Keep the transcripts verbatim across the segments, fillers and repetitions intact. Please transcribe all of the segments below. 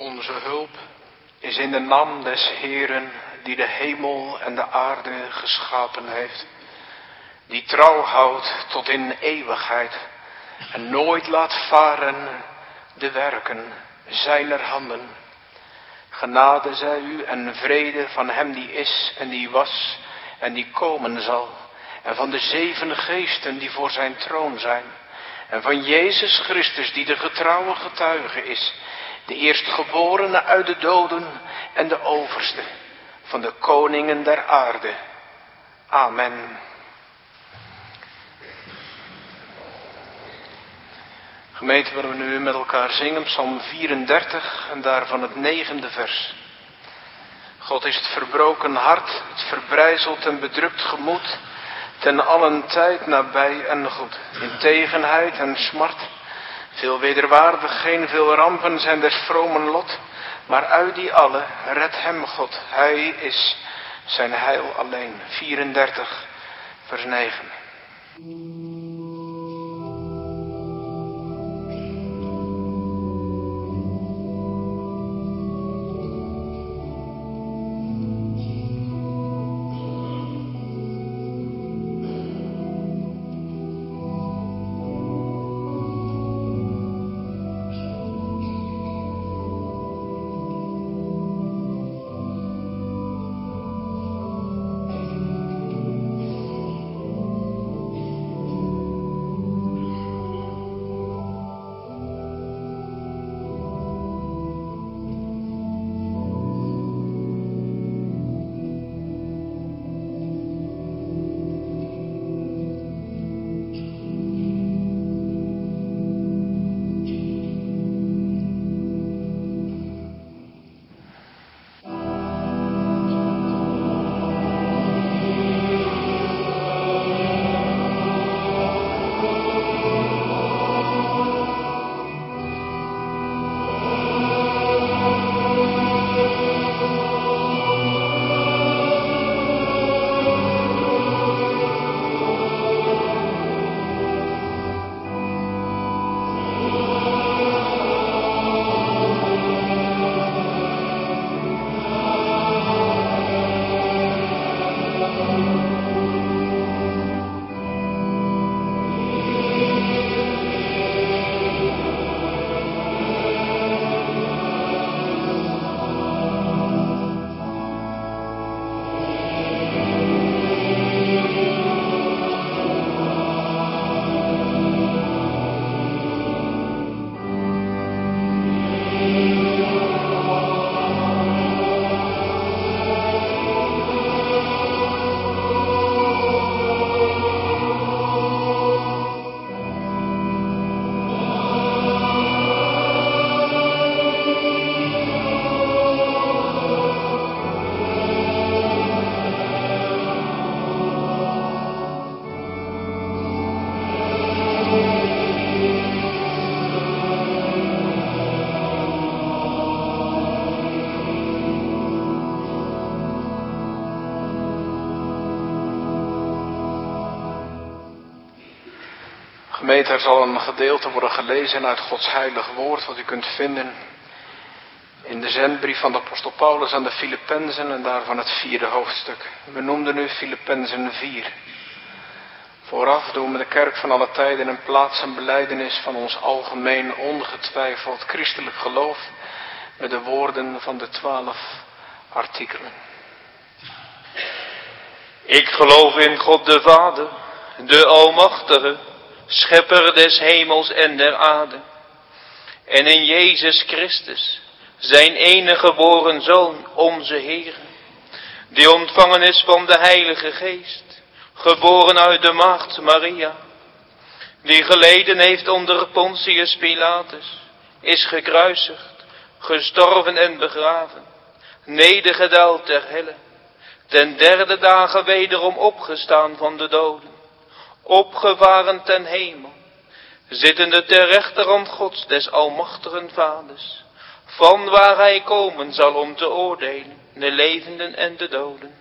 Onze hulp is in de naam des Heeren, die de hemel en de aarde geschapen heeft, die trouw houdt tot in eeuwigheid en nooit laat varen de werken zijner handen. Genade zij u en vrede van hem die is en die was en die komen zal, en van de zeven geesten die voor zijn troon zijn, en van Jezus Christus die de getrouwe getuige is, de eerstgeborene uit de doden en de overste van de koningen der aarde. Amen. Gemeente, willen we nu met elkaar zingen, Psalm vierendertig en daarvan het negende vers. God is het verbroken hart, het verbrijzeld en bedrukt gemoed, ten allen tijd nabij en goed. In tegenheid en smart, veel wederwaardigheden, veel rampen zijn des vromen lot, maar uit die alle redt hem God. Hij is zijn heil alleen. vierendertig, vers negen. Gemeente, er zal een gedeelte worden gelezen uit Gods heilig woord, wat u kunt vinden in de zendbrief van de apostel Paulus aan de Filippenzen en daarvan het vierde hoofdstuk. We noemden nu Filippenzen vier. Vooraf doen we de kerk van alle tijden een plaats en belijdenis van ons algemeen ongetwijfeld christelijk geloof met de woorden van de twaalf artikelen. Ik geloof in God de Vader, de Almachtige, Schepper des hemels en der aarde, en in Jezus Christus, zijn enige geboren Zoon, onze Heer, die ontvangen is van de Heilige Geest, geboren uit de maagd Maria, die geleden heeft onder Pontius Pilatus, is gekruisigd, gestorven en begraven, nedergedaald ter helle, ten derde dagen wederom opgestaan van de doden, opgevaren ten hemel, zittende ter rechterhand Gods des almachtigen Vaders, van waar hij komen zal om te oordelen, de levenden en de doden.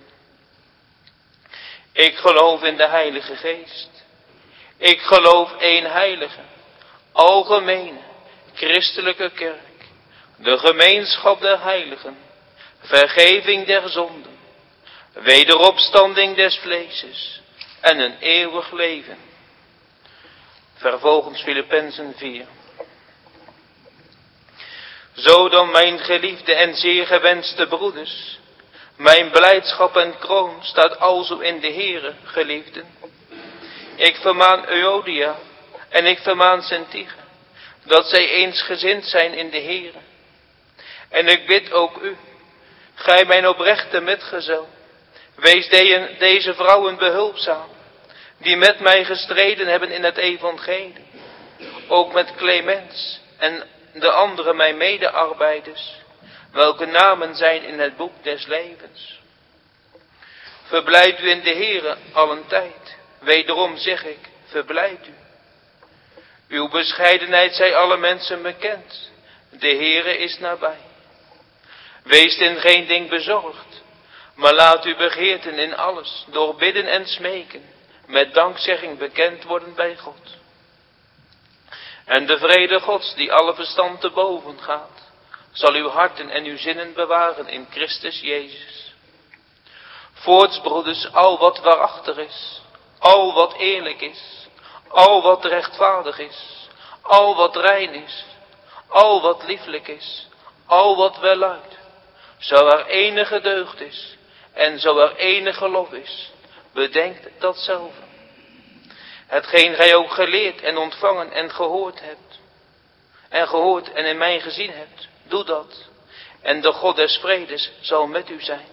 Ik geloof in de Heilige Geest. Ik geloof één heilige, algemene, christelijke kerk, de gemeenschap der heiligen, vergeving der zonden, wederopstanding des vleeses en een eeuwig leven. Vervolgens Filippenzen vier. Zo dan, mijn geliefde en zeer gewenste broeders, mijn blijdschap en kroon staat alzo in de Heere, geliefden. Ik vermaan Euodia en ik vermaan Syntyche, dat zij eensgezind zijn in de Heere. En ik bid ook u, gij mijn oprechte metgezel, wees de, deze vrouwen behulpzaam, die met mij gestreden hebben in het evangelie, ook met Clemens en de andere mijn medearbeiders, welke namen zijn in het boek des levens. Verblijd u in de Heere allen tijd, wederom zeg ik, verblijd u. Uw bescheidenheid zij alle mensen bekend, de Heere is nabij. Wees in geen ding bezorgd, maar laat uw begeerten in alles, door bidden en smeken, met dankzegging bekend worden bij God. En de vrede Gods, die alle verstand te boven gaat, zal uw harten en uw zinnen bewaren in Christus Jezus. Voorts, broeders, al wat waarachtig is, al wat eerlijk is, al wat rechtvaardig is, al wat rein is, al wat lieflijk is, al wat welluidt, zo er enige deugd is en zo er enige lof is, bedenkt datzelfde. Hetgeen gij ook geleerd en ontvangen en gehoord hebt, en gehoord en in mij gezien hebt, doe dat, en de God des vredes zal met u zijn.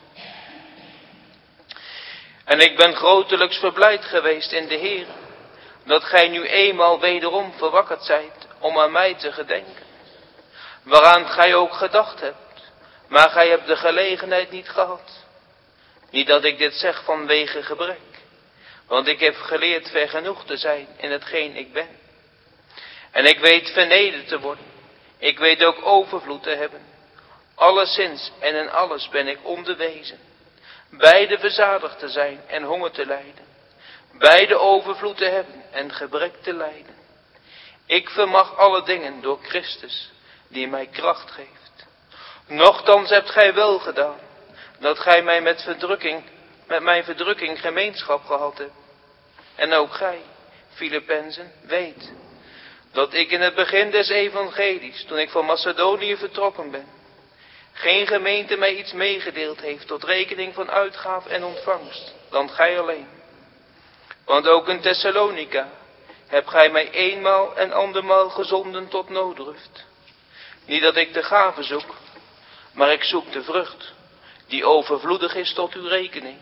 En ik ben grotelijks verblijd geweest in de Heer, dat gij nu eenmaal wederom verwakkerd zijt om aan mij te gedenken, waaraan gij ook gedacht hebt, maar gij hebt de gelegenheid niet gehad. Niet dat ik dit zeg vanwege gebrek, want ik heb geleerd vergenoegd te zijn in hetgeen ik ben. En ik weet vernederd te worden, ik weet ook overvloed te hebben. Alleszins en in alles ben ik onderwezen, beide verzadigd te zijn en honger te lijden, beide overvloed te hebben en gebrek te lijden. Ik vermag alle dingen door Christus, die mij kracht geeft. Nochtans hebt gij wel gedaan, dat gij mij met verdrukking, met mijn verdrukking gemeenschap gehad hebt. En ook gij, Filippenzen, weet, dat ik in het begin des evangelies, toen ik van Macedonië vertrokken ben, geen gemeente mij iets meegedeeld heeft tot rekening van uitgaaf en ontvangst, dan gij alleen. Want ook in Thessalonica hebt gij mij eenmaal en andermaal gezonden tot nooddruft. Niet dat ik de gave zoek, maar ik zoek de vrucht, die overvloedig is tot uw rekening.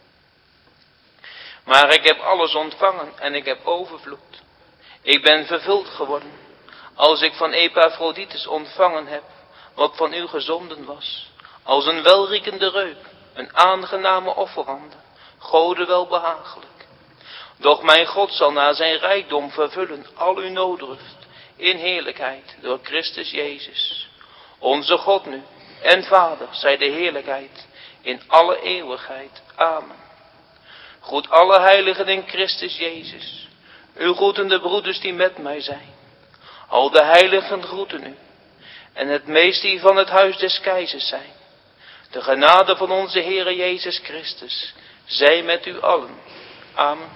Maar ik heb alles ontvangen en ik heb overvloed. Ik ben vervuld geworden, als ik van Epaphroditus ontvangen heb, wat van u gezonden was, als een welriekende reuk, een aangename offerande, Gode welbehagelijk. Doch mijn God zal naar zijn rijkdom vervullen al uw nooddruft in heerlijkheid door Christus Jezus. Onze God nu en Vader zij de heerlijkheid in alle eeuwigheid. Amen. Groet alle heiligen in Christus Jezus. U groeten de broeders die met mij zijn. Al de heiligen groeten u. En het meest die van het huis des keizers zijn. De genade van onze Heere Jezus Christus zij met u allen. Amen.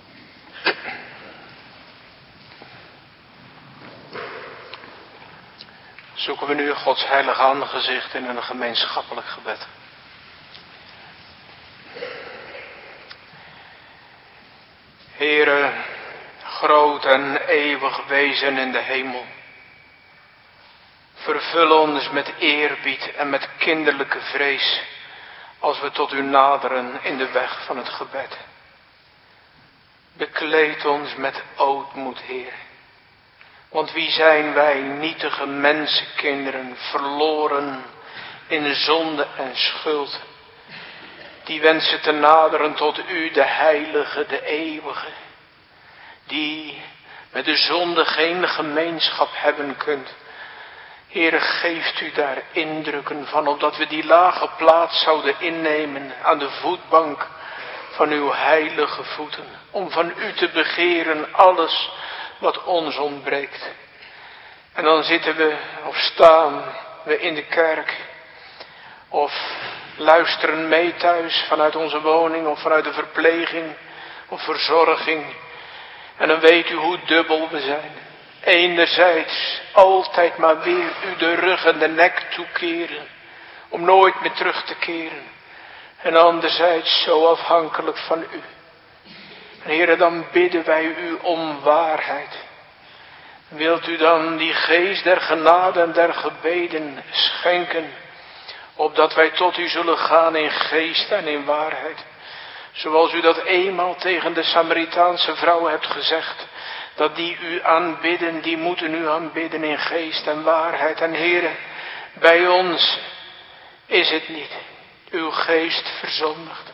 Zoeken we nu Gods heilige aangezicht in een gemeenschappelijk gebed. Heere, groot en eeuwig wezen in de hemel. Vervul ons met eerbied en met kinderlijke vrees, als we tot u naderen in de weg van het gebed. Bekleed ons met ootmoed, Heer. Want wie zijn wij, nietige mensenkinderen, verloren in zonde en schuld, die wensen te naderen tot u, de heilige, de eeuwige, die met de zonde geen gemeenschap hebben kunt. Heere, geeft u daar indrukken van, opdat we die lage plaats zouden innemen aan de voetbank van uw heilige voeten, om van u te begeren alles wat ons ontbreekt. En dan zitten we of staan we in de kerk. Of luisteren mee thuis vanuit onze woning of vanuit de verpleging of verzorging. En dan weet u hoe dubbel we zijn. Enerzijds altijd maar weer u de rug en de nek toekeren. Om nooit meer terug te keren. En anderzijds zo afhankelijk van u. En Heere, dan bidden wij u om waarheid. Wilt u dan die geest der genade en der gebeden schenken. Opdat wij tot u zullen gaan in geest en in waarheid. Zoals u dat eenmaal tegen de Samaritaanse vrouw hebt gezegd. Dat die u aanbidden, die moeten u aanbidden in geest en waarheid. En Heere, bij ons is het niet. Uw geest verzondigt.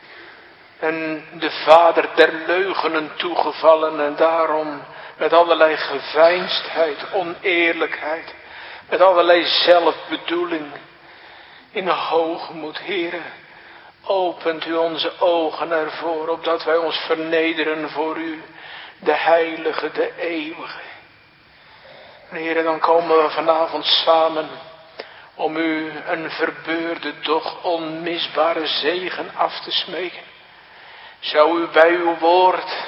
En de vader der leugenen toegevallen en daarom met allerlei geveinsdheid, oneerlijkheid. Met allerlei zelfbedoeling. In hoogmoed, Heere, opent u onze ogen ervoor, opdat wij ons vernederen voor u, de heilige, de eeuwige. En Heere, dan komen we vanavond samen om u een verbeurde, doch onmisbare zegen af te smeken. Zou u bij uw woord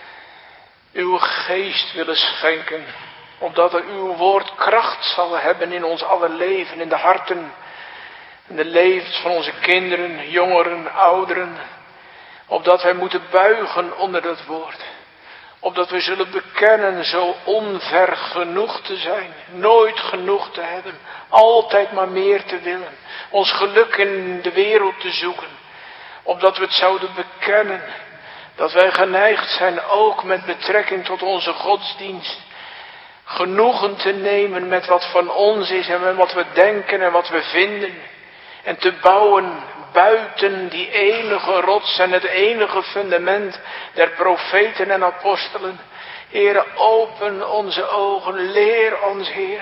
uw geest willen schenken, opdat er uw woord kracht zal hebben in ons aller leven, in de harten, in de levens van onze kinderen, jongeren, ouderen, opdat wij moeten buigen onder dat woord. Opdat we zullen bekennen zo onver genoeg te zijn, nooit genoeg te hebben, altijd maar meer te willen, ons geluk in de wereld te zoeken. Opdat we het zouden bekennen, dat wij geneigd zijn ook met betrekking tot onze godsdienst, genoegen te nemen met wat van ons is en met wat we denken en wat we vinden. En te bouwen buiten die enige rots en het enige fundament der profeten en apostelen. Heere, open onze ogen, leer ons, Heer.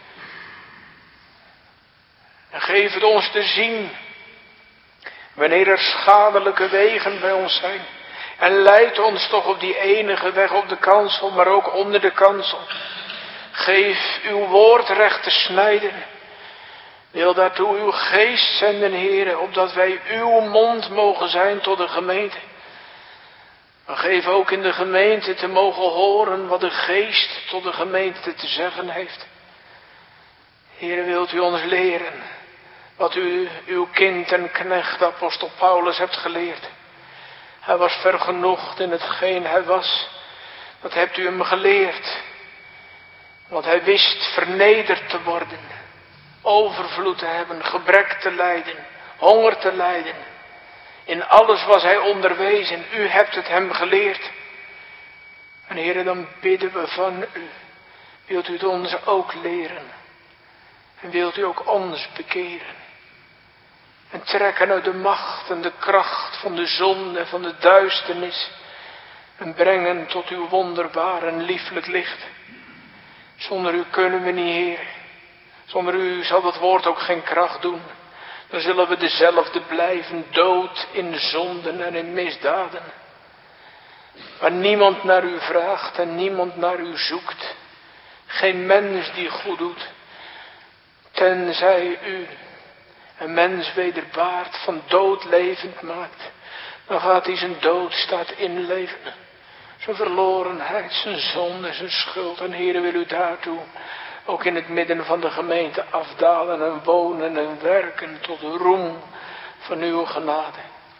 En geef het ons te zien, wanneer er schadelijke wegen bij ons zijn. En leid ons toch op die enige weg op de kansel, maar ook onder de kansel. Geef uw woord recht te snijden. Wil daartoe uw geest zenden, Heere, opdat wij uw mond mogen zijn tot de gemeente. Maar geef ook in de gemeente te mogen horen wat de geest tot de gemeente te zeggen heeft. Heere, wilt u ons leren wat u uw kind en knecht apostel Paulus hebt geleerd. Hij was vergenoegd in hetgeen hij was. Dat hebt u hem geleerd. Want hij wist vernederd te worden. Overvloed te hebben, gebrek te lijden, honger te lijden. In alles was hij onderwezen. U hebt het hem geleerd. En Heere, dan bidden we van u. Wilt u het ons ook leren? En wilt u ook ons bekeren? En trekken uit de macht en de kracht van de zonde en van de duisternis. En brengen tot uw wonderbaar en lieflijk licht. Zonder u kunnen we niet, Heer. Zonder u zal dat woord ook geen kracht doen. Dan zullen we dezelfde blijven, dood in zonden en in misdaden. Waar niemand naar u vraagt en niemand naar u zoekt. Geen mens die goed doet. Tenzij u een mens wederbaart, van dood levend maakt. Dan gaat hij zijn doodstaat inleven. Zijn verlorenheid, zijn zonde, zijn schuld. En Heere, wil u daartoe ook in het midden van de gemeente afdalen en wonen en werken tot de roem van uw genade.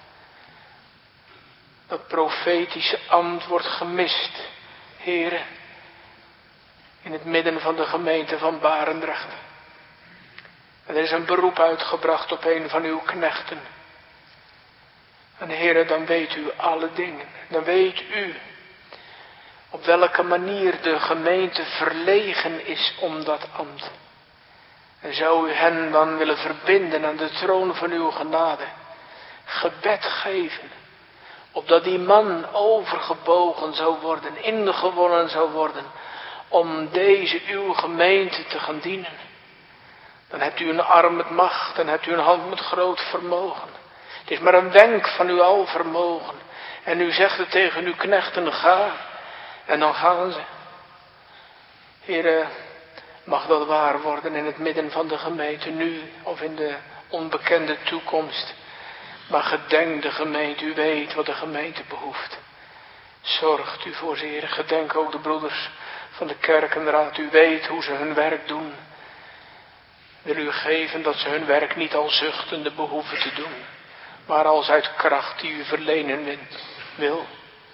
Dat profetische ambt wordt gemist, Heere, in het midden van de gemeente van Barendrecht. En er is een beroep uitgebracht op een van uw knechten. En Heere, dan weet u alle dingen. Dan weet u op welke manier de gemeente verlegen is om dat ambt. En zou u hen dan willen verbinden aan de troon van uw genade. Gebed geven. Opdat die man overgebogen zou worden, ingewonnen zou worden. Om deze uw gemeente te gaan dienen. Dan hebt u een arm met macht en hebt u een hand met groot vermogen. Het is maar een wenk van uw alvermogen. En u zegt het tegen uw knechten, ga. En dan gaan ze. Heere, Mag dat waar worden in het midden van de gemeente, nu of in de onbekende toekomst. Maar gedenk de gemeente, u weet wat de gemeente behoeft. Zorgt u voor ze, Heer. Gedenk ook de broeders van de kerkenraad, u weet hoe ze hun werk doen. Wil u geven dat ze hun werk niet al zuchtende behoeven te doen, maar als uit kracht die u verlenen wil.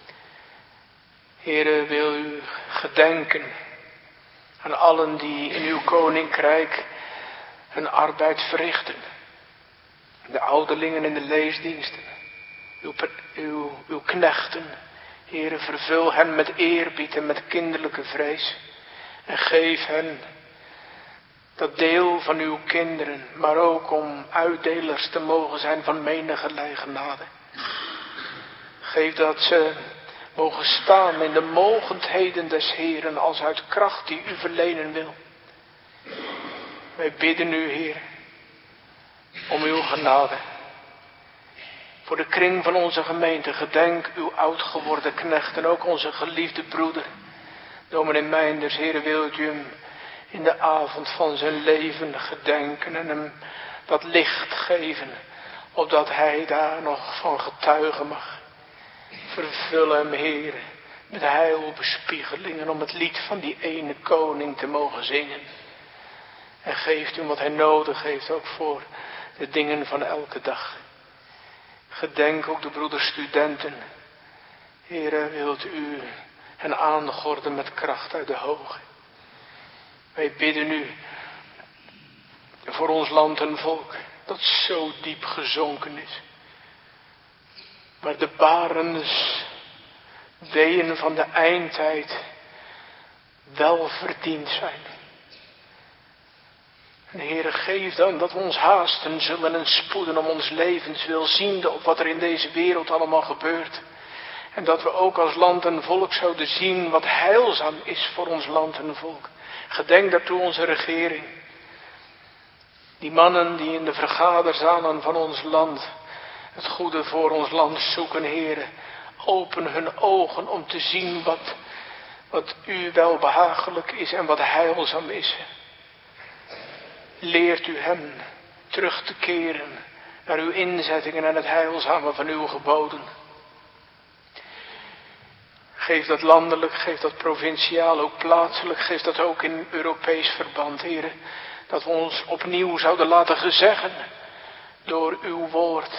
Heere, wil u gedenken aan allen die in uw koninkrijk hun arbeid verrichten. De ouderlingen in de leesdiensten, uw, uw, uw knechten. Heere, vervul hen met eerbied en met kinderlijke vrees. En geef hen dat deel van uw kinderen, maar ook om uitdelers te mogen zijn van menige genade. Geef dat ze mogen staan in de mogendheden des Heeren als uit kracht die u verlenen wil. Wij bidden u, Heer, om uw genade. Voor de kring van onze gemeente, gedenk uw oud geworden knecht en ook onze geliefde broeder. Dominee Meinders, Heer, wilt u hem in de avond van zijn leven gedenken en hem dat licht geven, opdat hij daar nog van getuigen mag. Vervul hem, Heer, met heilbespiegelingen om het lied van die ene koning te mogen zingen. En geeft hem wat hij nodig heeft ook voor de dingen van elke dag. Gedenk ook de broeders studenten. Heere, wilt u hen aangorden met kracht uit de hoge. Wij bidden u voor ons land en volk dat zo diep gezonken is. Waar de barens weeën van de eindtijd wel verdiend zijn. En Heere, geef dan dat we ons haasten zullen en spoeden om ons levenswil, ziende op wat er in deze wereld allemaal gebeurt. En dat we ook als land en volk zouden zien wat heilzaam is voor ons land en volk. Gedenk daartoe onze regering. Die mannen die in de vergaderzalen van ons land het goede voor ons land zoeken, Heere. Open hun ogen om te zien wat, wat u wel behagelijk is en wat heilzaam is. Leert u hen terug te keren naar uw inzettingen en het heilzame van uw geboden. Geef dat landelijk, geef dat provinciaal, ook plaatselijk, geef dat ook in Europees verband, Heere. Dat we ons opnieuw zouden laten gezeggen door uw woord.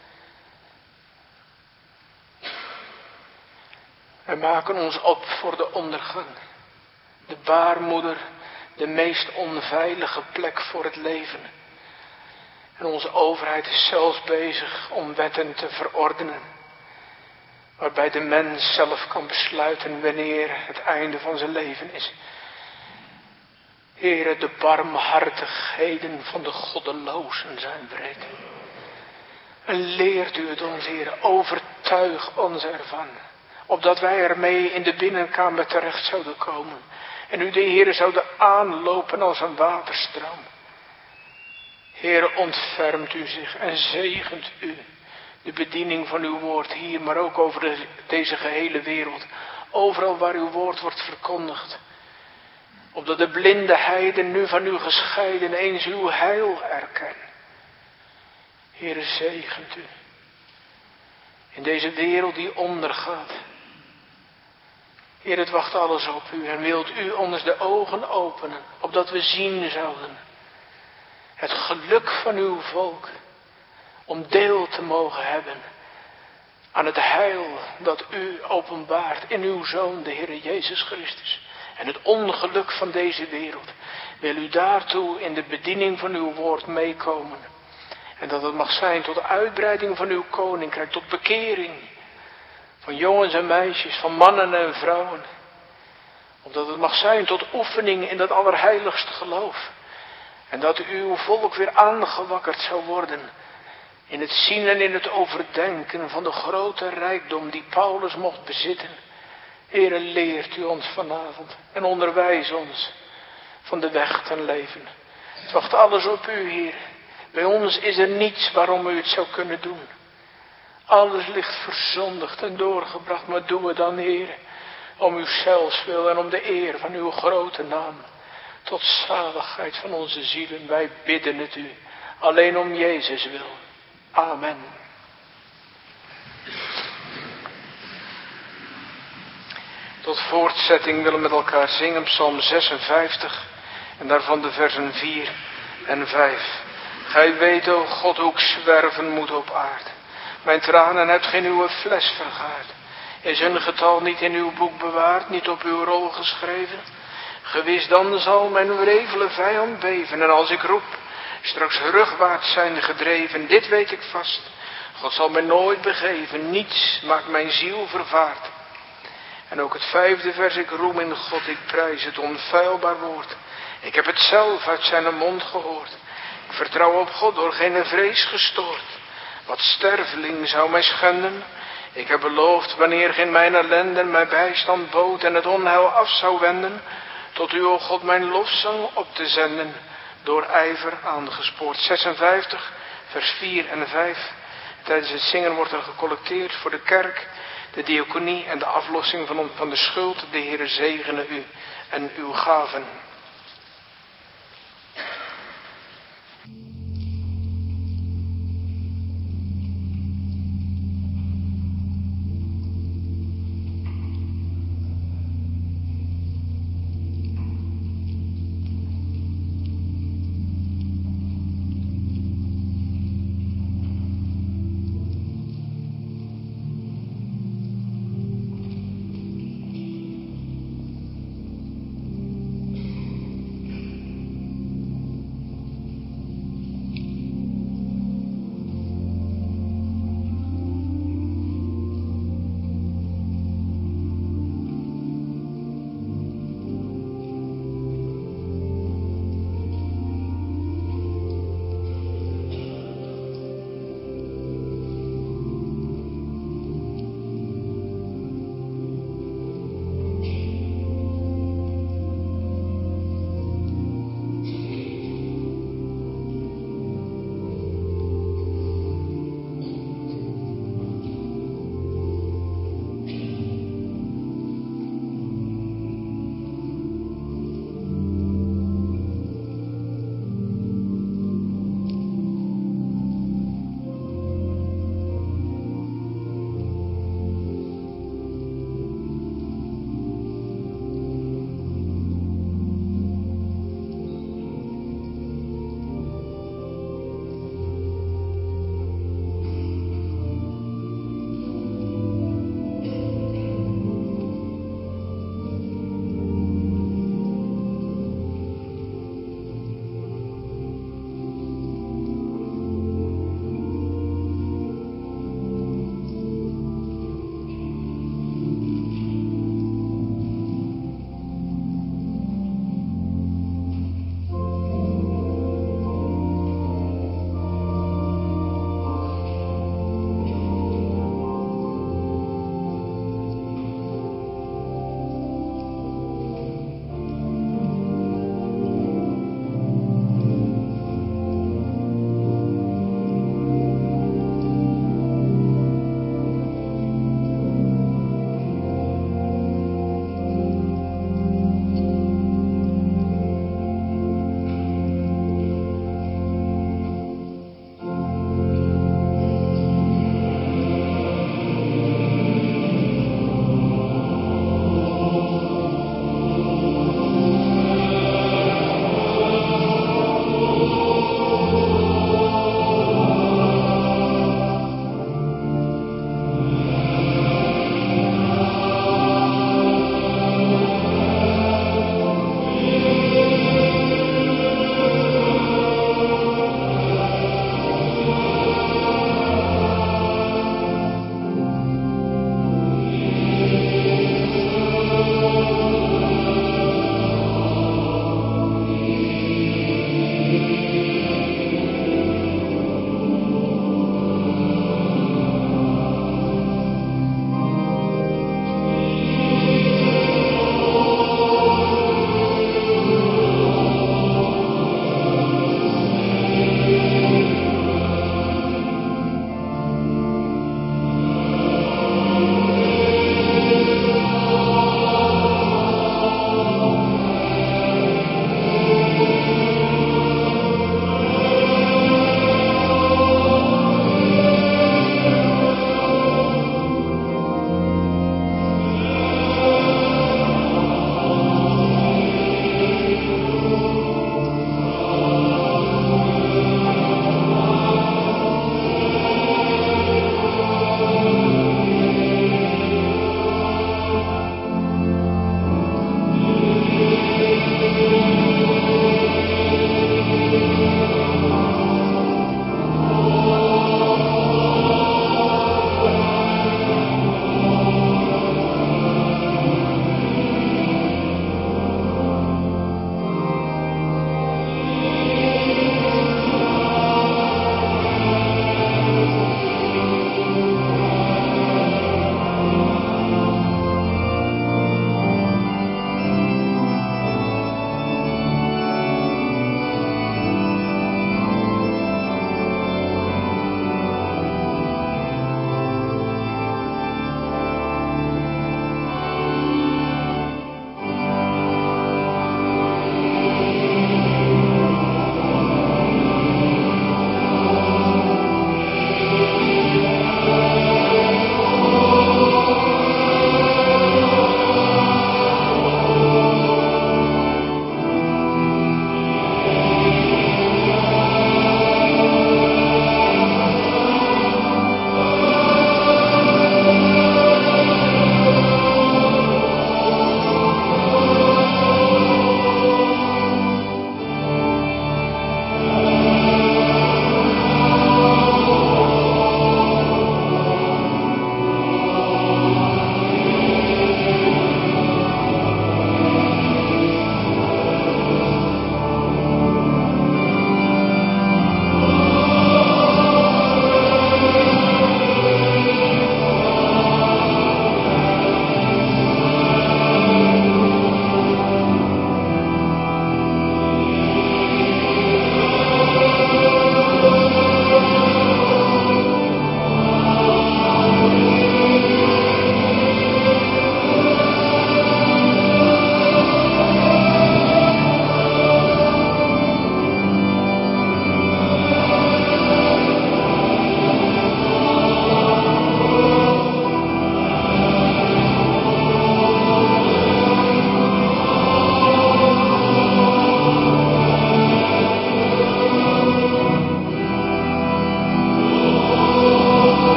Wij maken ons op voor de ondergang. De baarmoeder, de meest onveilige plek voor het leven. En onze overheid is zelfs bezig om wetten te verordenen. Waarbij de mens zelf kan besluiten wanneer het einde van zijn leven is. Heere, de barmhartigheden van de goddelozen zijn wreed. En leert u het ons, Heere, overtuig ons ervan. Opdat wij ermee in de binnenkamer terecht zouden komen. En u de Heere zouden aanlopen als een waterstroom. Heere, ontfermt u zich en zegent u de bediening van uw woord hier, maar ook over de, deze gehele wereld. Overal waar uw woord wordt verkondigd. Opdat de blinde heiden nu van u gescheiden eens uw heil erkennen. Heere, zegent u. In deze wereld die ondergaat. Heer, het wacht alles op u en wilt u ons de ogen openen, opdat we zien zouden het geluk van uw volk, om deel te mogen hebben aan het heil dat u openbaart in uw Zoon, de Heer Jezus Christus. En het ongeluk van deze wereld, wil u daartoe in de bediening van uw woord meekomen. En dat het mag zijn tot uitbreiding van uw koninkrijk, tot bekering. Van jongens en meisjes, van mannen en vrouwen. Omdat het mag zijn tot oefening in dat allerheiligste geloof. En dat uw volk weer aangewakkerd zou worden. In het zien en in het overdenken van de grote rijkdom die Paulus mocht bezitten. Heere, leert u ons vanavond en onderwijs ons van de weg ten leven. Het wacht alles op u, Heer. Bij ons is er niets waarom u het zou kunnen doen. Alles ligt verzondigd en doorgebracht, maar doe het dan, Heer, om uw zelfs wil en om de eer van uw grote naam. tot zaligheid van onze zielen. Wij bidden het u, alleen om Jezus wil. Amen. Tot voortzetting willen we met elkaar zingen Psalm zesenvijftig en daarvan de versen vier en vijf. Gij weet, o God, hoe ik zwerven moet op aard. Mijn tranen hebt geen uw fles vergaard. Is hun getal niet in uw boek bewaard, niet op uw rol geschreven? Gewis dan zal mijn wrevele vijand beven. En als ik roep, straks rugwaarts zijn gedreven. Dit weet ik vast, God zal mij nooit begeven. Niets maakt mijn ziel vervaard. En ook het vijfde vers, ik roem in God, ik prijs het onfeilbaar woord. Ik heb het zelf uit zijn mond gehoord. Ik vertrouw op God, door geen vrees gestoord. Wat sterveling zou mij schenden? Ik heb beloofd, wanneer geen mijn ellende mij bijstand bood en het onheil af zou wenden, tot u, o God, mijn lofzang op te zenden, door ijver aangespoord. zesenvijftig, vers vier en vijf. Tijdens het zingen wordt er gecollecteerd voor de kerk, de diaconie en de aflossing van, van de schuld. De Heere zegene u en uw gaven.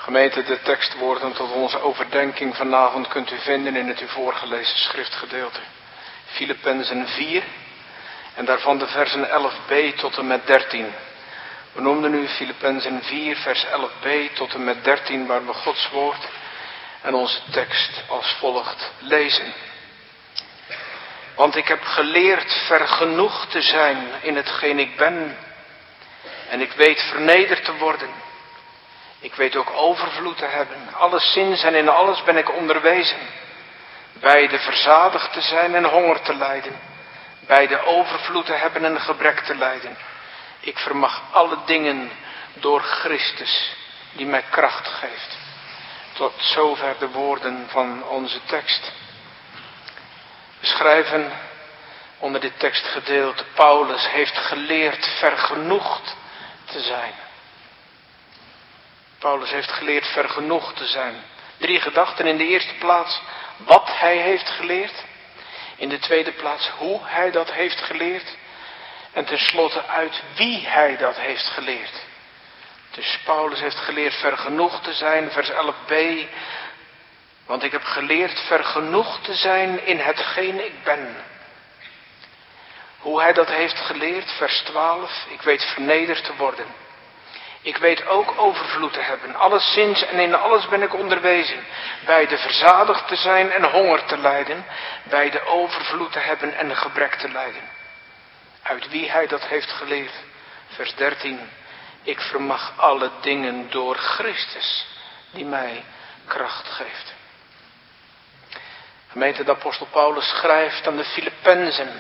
Gemeente, de tekstwoorden tot onze overdenking vanavond kunt u vinden in het u voorgelezen schriftgedeelte. Filippenzen vier en daarvan de versen elf b tot en met dertien. We noemden u Filippenzen vier vers elf b tot en met dertien, waar we Gods woord en onze tekst als volgt lezen. Want ik heb geleerd vergenoegd te zijn in hetgeen ik ben. En ik weet vernederd te worden. Ik weet ook overvloed te hebben. Alleszins en in alles ben ik onderwezen. Beide verzadigd te zijn en honger te lijden. Beide overvloed te hebben en gebrek te lijden. Ik vermag alle dingen door Christus die mij kracht geeft. Tot zover de woorden van onze tekst. We schrijven onder dit tekstgedeelte: Paulus heeft geleerd vergenoegd te zijn. Paulus heeft geleerd vergenoegd te zijn. Drie gedachten. In de eerste plaats wat hij heeft geleerd. In de tweede plaats hoe hij dat heeft geleerd. En tenslotte uit wie hij dat heeft geleerd. Dus Paulus heeft geleerd vergenoegd te zijn, vers elf b. Want ik heb geleerd vergenoegd te zijn in hetgeen ik ben. Hoe hij dat heeft geleerd, vers twaalf. Ik weet vernederd te worden. Ik weet ook overvloed te hebben. Alleszins en in alles ben ik onderwezen. Beide verzadigd te zijn en honger te lijden. Beide overvloed te hebben en gebrek te lijden. Uit wie hij dat heeft geleerd, vers dertien. Ik vermag alle dingen door Christus die mij kracht geeft. Gemeente, de apostel Paulus schrijft aan de Filippenzen.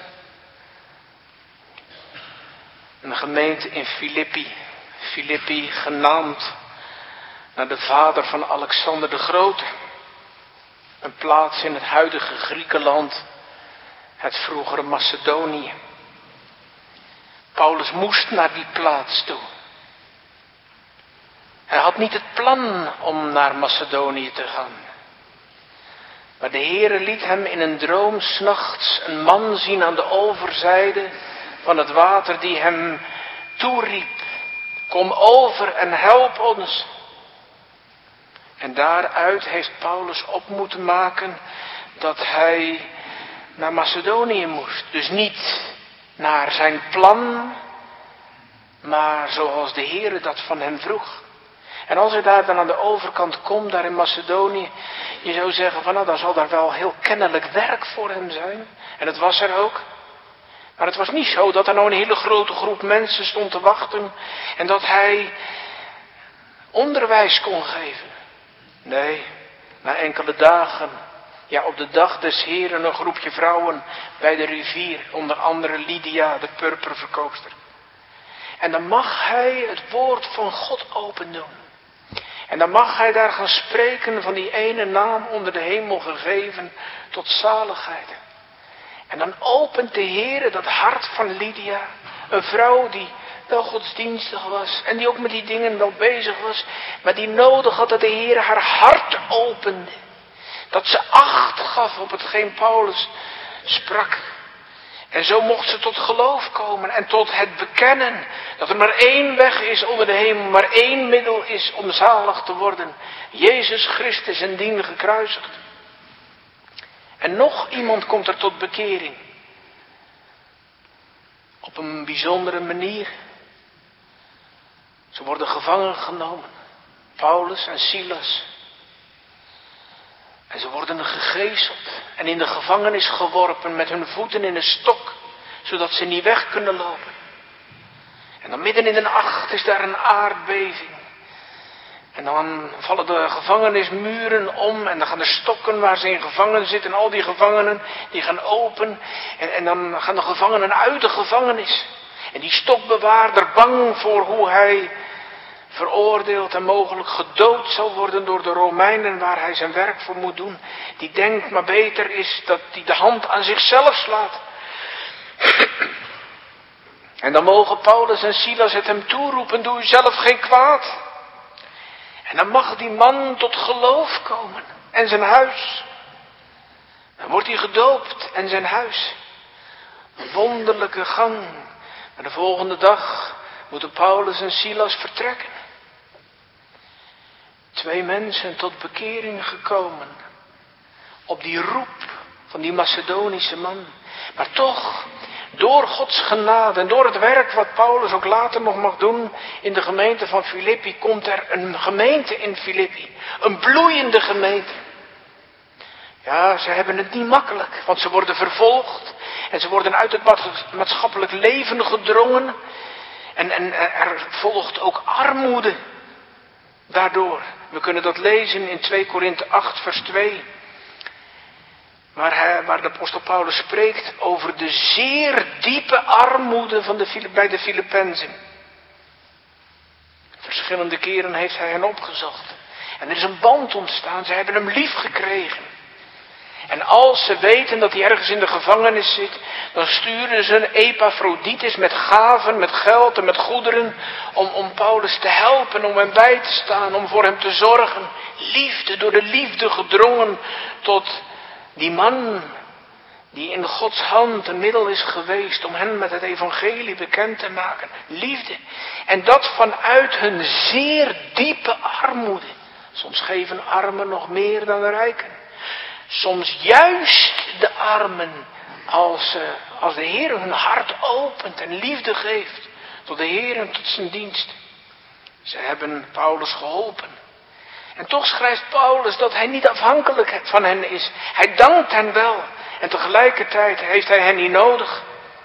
Een gemeente in Filippi. Filippi genaamd naar de vader van Alexander de Grote. Een plaats in het huidige Griekenland. Het vroegere Macedonië. Paulus moest naar die plaats toe. Hij had niet het plan om naar Macedonië te gaan. Maar de Heere liet hem in een droom 's nachts een man zien aan de overzijde van het water die hem toeriep. Kom over en help ons. En daaruit heeft Paulus op moeten maken dat hij naar Macedonië moest. Dus niet naar zijn plan, maar zoals de Heere dat van hem vroeg. En als hij daar dan aan de overkant komt, daar in Macedonië, je zou zeggen van nou, dan zal daar wel heel kennelijk werk voor hem zijn. En dat was er ook. Maar het was niet zo dat er nou een hele grote groep mensen stond te wachten en dat hij onderwijs kon geven. Nee, na enkele dagen, ja op de dag des Heren, een groepje vrouwen bij de rivier, onder andere Lydia, de purperverkoopster. En dan mag hij het woord van God open doen. En dan mag hij daar gaan spreken van die ene naam onder de hemel gegeven tot zaligheid. En dan opent de Heere dat hart van Lydia. Een vrouw die wel godsdienstig was. En die ook met die dingen wel bezig was. Maar die nodig had dat de Heere haar hart opende. Dat ze acht gaf op hetgeen Paulus sprak. En zo mocht ze tot geloof komen. En tot het bekennen. Dat er maar één weg is onder de hemel. Maar één middel is om zalig te worden. Jezus Christus en dien gekruisigd. En nog iemand komt er tot bekering. Op een bijzondere manier. Ze worden gevangen genomen. Paulus en Silas. En ze worden gegezeld. En in de gevangenis geworpen met hun voeten in een stok. Zodat ze niet weg kunnen lopen. En dan midden in de nacht is daar een aardbeving. En dan vallen de gevangenismuren om en dan gaan de stokken waar ze in gevangen zitten, en al die gevangenen, die gaan open. En, en dan gaan de gevangenen uit de gevangenis. En die stokbewaarder, bang voor hoe hij veroordeeld en mogelijk gedood zal worden door de Romeinen waar hij zijn werk voor moet doen. Die denkt maar beter is dat hij de hand aan zichzelf slaat. En dan mogen Paulus en Silas het hem toeroepen, doe u zelf geen kwaad. En dan mag die man tot geloof komen. En zijn huis. Dan wordt hij gedoopt en zijn huis. Een wonderlijke gang. Maar de volgende dag moeten Paulus en Silas vertrekken. Twee mensen tot bekering gekomen. Op die roep van die Macedonische man. Maar toch, door Gods genade en door het werk wat Paulus ook later nog mag doen in de gemeente van Filippi, komt er een gemeente in Filippi. Een bloeiende gemeente. Ja, ze hebben het niet makkelijk, want ze worden vervolgd. En ze worden uit het maatschappelijk leven gedrongen. En, en er volgt ook armoede daardoor. We kunnen dat lezen in twee Korinthe acht vers twee. Waar, hij, waar de apostel Paulus spreekt over de zeer diepe armoede van de, bij de Filippenzen. Verschillende keren heeft hij hen opgezocht. En er is een band ontstaan, ze hebben hem lief gekregen. En als ze weten dat hij ergens in de gevangenis zit, dan sturen ze een Epaphroditus met gaven, met geld en met goederen, om, om Paulus te helpen, om hem bij te staan, om voor hem te zorgen. Liefde, door de liefde gedrongen tot die man die in Gods hand een middel is geweest om hen met het evangelie bekend te maken. Liefde. En dat vanuit hun zeer diepe armoede. Soms geven armen nog meer dan de rijken. Soms juist de armen als, uh, als de Heer hun hart opent en liefde geeft tot de Heer en tot zijn dienst. Ze hebben Paulus geholpen. En toch schrijft Paulus dat hij niet afhankelijk van hen is. Hij dankt hen wel. En tegelijkertijd heeft hij hen niet nodig.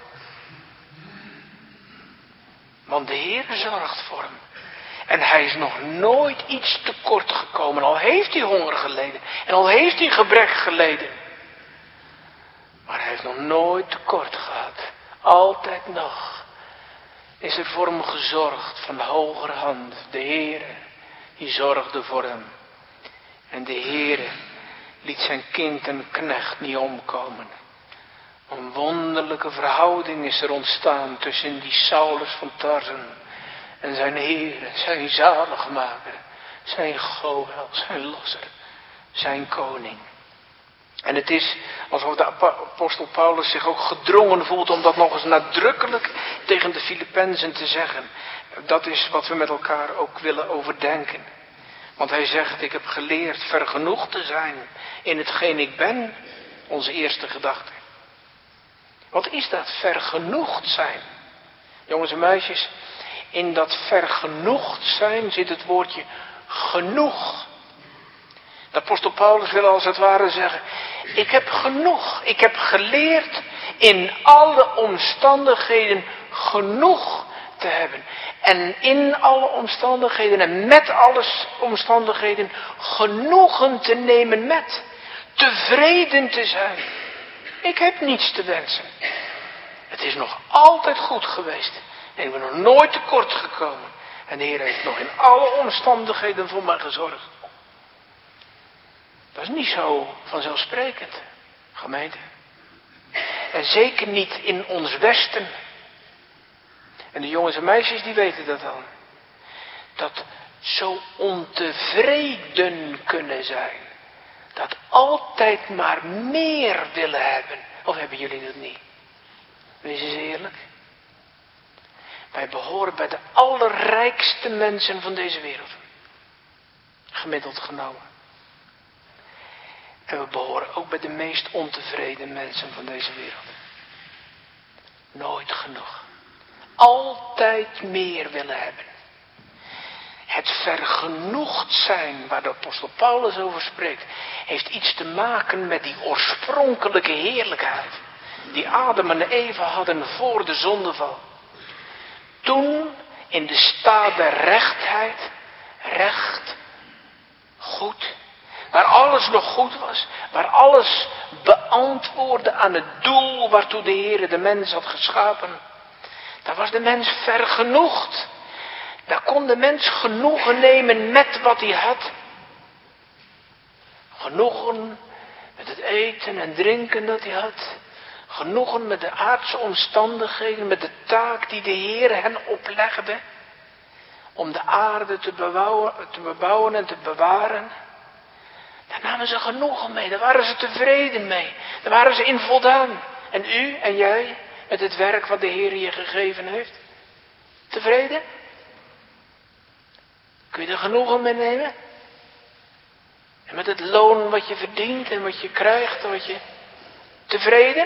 Want de Heer zorgt voor hem. En hij is nog nooit iets tekort gekomen. Al heeft hij honger geleden. En al heeft hij gebrek geleden. Maar hij heeft nog nooit tekort gehad. Altijd nog is er voor hem gezorgd van de hogerhand. De Heere die zorgde voor hem. En de Heere liet zijn kind en knecht niet omkomen. Een wonderlijke verhouding is er ontstaan tussen die Saulus van Tarsen en zijn Heer, zijn zaligmaker, zijn Goël, zijn losser, zijn koning. En het is alsof de apostel Paulus zich ook gedrongen voelt om dat nog eens nadrukkelijk tegen de Filippenzen te zeggen. Dat is wat we met elkaar ook willen overdenken. Want hij zegt, ik heb geleerd vergenoegd te zijn in hetgeen ik ben, onze eerste gedachte. Wat is dat, vergenoegd zijn? Jongens en meisjes, in dat vergenoegd zijn zit het woordje genoeg. De apostel Paulus wil als het ware zeggen, ik heb genoeg, ik heb geleerd in alle omstandigheden genoeg te hebben. En in alle omstandigheden en met alle omstandigheden genoegen te nemen met. Tevreden te zijn. Ik heb niets te wensen. Het is nog altijd goed geweest. En ik ben nog nooit tekort gekomen. En de Heer heeft nog in alle omstandigheden voor mij gezorgd. Dat is niet zo vanzelfsprekend, gemeente. En zeker niet in ons Westen. En de jongens en meisjes die weten dat al. Dat zo ontevreden kunnen zijn. Dat altijd maar meer willen hebben. Of hebben jullie dat niet? Wees eens eerlijk. Wij behoren bij de allerrijkste mensen van deze wereld. Gemiddeld genomen. En we behoren ook bij de meest ontevreden mensen van deze wereld. Nooit genoeg. Altijd meer willen hebben. Het vergenoegd zijn waar de apostel Paulus over spreekt, heeft iets te maken met die oorspronkelijke heerlijkheid. Die Adam en Eva hadden voor de zondeval. Toen in de staat der rechtheid, recht, goed, waar alles nog goed was, waar alles beantwoordde aan het doel waartoe de Heer de mens had geschapen. Daar was de mens vergenoegd. Daar kon de mens genoegen nemen met wat hij had. Genoegen met het eten en drinken dat hij had. Genoegen met de aardse omstandigheden, met de taak die de Heer hen oplegde. Om de aarde te bebouwen, te bebouwen en te bewaren. Daar namen ze genoegen mee, daar waren ze tevreden mee. Daar waren ze in voldaan. En u en jij, met het werk wat de Heer je gegeven heeft. Tevreden? Kun je er genoegen mee nemen? En met het loon wat je verdient en wat je krijgt, word je tevreden?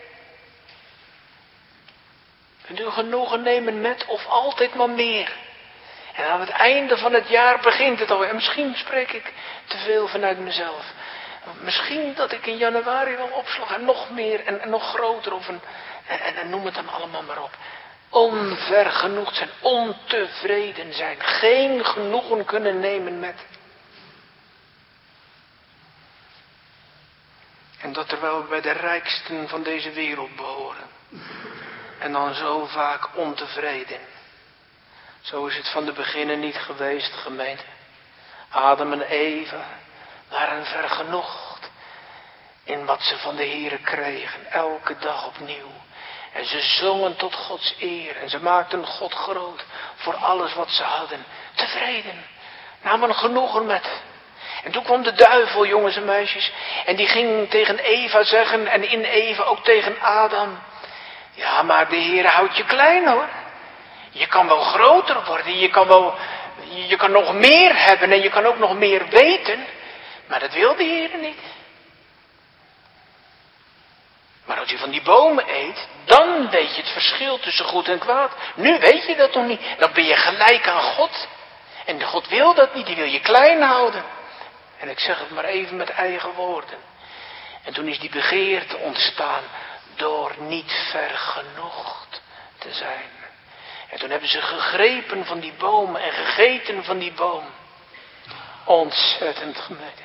Kunt u genoegen nemen met of altijd maar meer? En aan het einde van het jaar begint het al. En misschien spreek ik te veel vanuit mezelf. Misschien dat ik in januari wel opslag en nog meer en, en nog groter. Of een, en, en, en noem het dan allemaal maar op. Onvergenoegd zijn, ontevreden zijn. Geen genoegen kunnen nemen met. En dat terwijl we bij de rijksten van deze wereld behoren. En dan zo vaak ontevreden. Zo is het van de beginnen niet geweest, gemeente. Adam en Eva waren vergenoegd in wat ze van de Heere kregen, elke dag opnieuw. En ze zongen tot Gods eer en ze maakten God groot voor alles wat ze hadden. Tevreden, namen genoegen met. En toen kwam de duivel, jongens en meisjes, en die ging tegen Eva zeggen en in Eva ook tegen Adam. Ja, maar de Heere houdt je klein hoor. Je kan wel groter worden, je kan wel, je kan nog meer hebben en je kan ook nog meer weten. Maar dat wil de Heer niet. Maar als je van die bomen eet, dan weet je het verschil tussen goed en kwaad. Nu weet je dat nog niet. Dan ben je gelijk aan God. En God wil dat niet, die wil je klein houden. En ik zeg het maar even met eigen woorden. En toen is die begeerte ontstaan door niet vergenoegd te zijn. En toen hebben ze gegrepen van die bomen en gegeten van die boom. Ontzettend gemeen.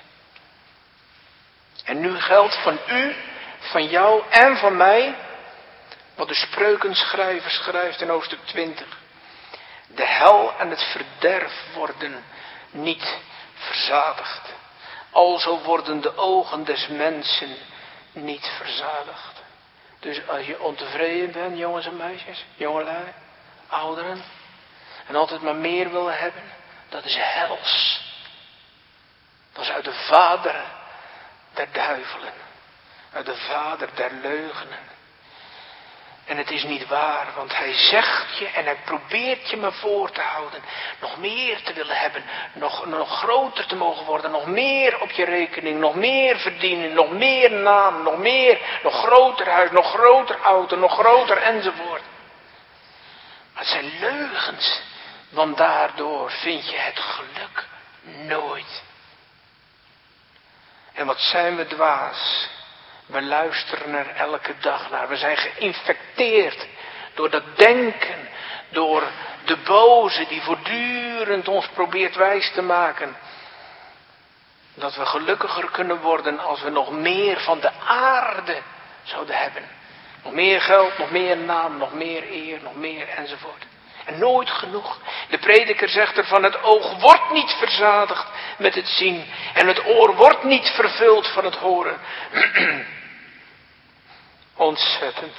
En nu geldt van u, van jou en van mij, wat de spreukenschrijver schrijft in hoofdstuk twintig. De hel en het verderf worden niet verzadigd. Alzo worden de ogen des mensen niet verzadigd. Dus als je ontevreden bent, jongens en meisjes, jongelui, ouderen, en altijd maar meer wil hebben, dat is hels. Dat is uit de vader der duivelen. Uit de vader der leugenen. En het is niet waar, want hij zegt je en hij probeert je maar voor te houden. Nog meer te willen hebben, nog, nog groter te mogen worden, nog meer op je rekening, nog meer verdienen, nog meer naam, nog meer, nog groter huis, nog groter auto, nog groter enzovoort. Maar het zijn leugens, want daardoor vind je het geluk nooit. En wat zijn we dwaas. We luisteren er elke dag naar. We zijn geïnfecteerd door dat denken. Door de boze die voortdurend ons probeert wijs te maken. Dat we gelukkiger kunnen worden als we nog meer van de aarde zouden hebben. Nog meer geld, nog meer naam, nog meer eer, nog meer enzovoort. En nooit genoeg. De prediker zegt ervan, het oog wordt niet verzadigd met het zien. En het oor wordt niet vervuld van het horen. Ontzettend.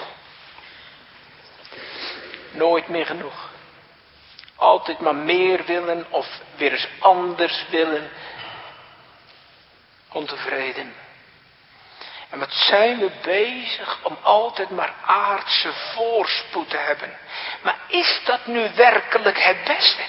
Nooit meer genoeg. Altijd maar meer willen of weer eens anders willen. Ontevreden. En wat zijn we bezig om altijd maar aardse voorspoed te hebben. Maar is dat nu werkelijk het beste?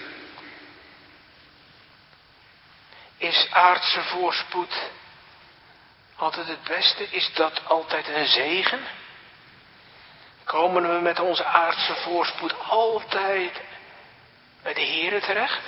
Is aardse voorspoed altijd het beste? Is dat altijd een zegen? Komen we met onze aardse voorspoed altijd bij de Heere terecht?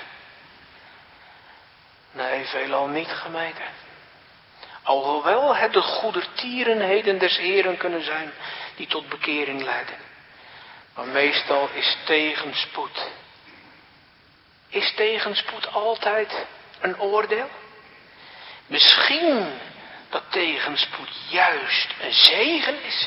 Nee, veelal niet, gemeente. Alhoewel het de goedertierenheden des Heeren kunnen zijn die tot bekering leiden. Maar meestal is tegenspoed. Is tegenspoed altijd een oordeel? Misschien dat tegenspoed juist een zegen is.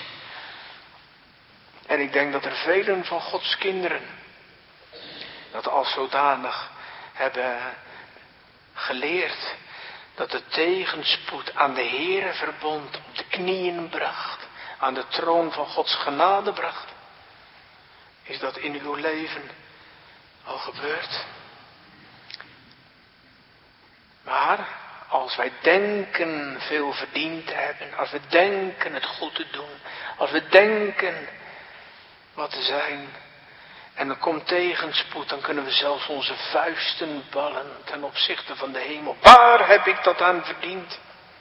En ik denk dat er velen van Gods kinderen dat als zodanig hebben geleerd. Dat de tegenspoed aan de Heere verbond op de knieën bracht. Aan de troon van Gods genade bracht. Is dat in uw leven al gebeurd? Maar als wij denken veel verdiend te hebben. Als we denken het goed te doen. Als we denken wat te zijn. En er komt tegenspoed, dan kunnen we zelfs onze vuisten ballen ten opzichte van de hemel. Waar heb ik dat aan verdiend?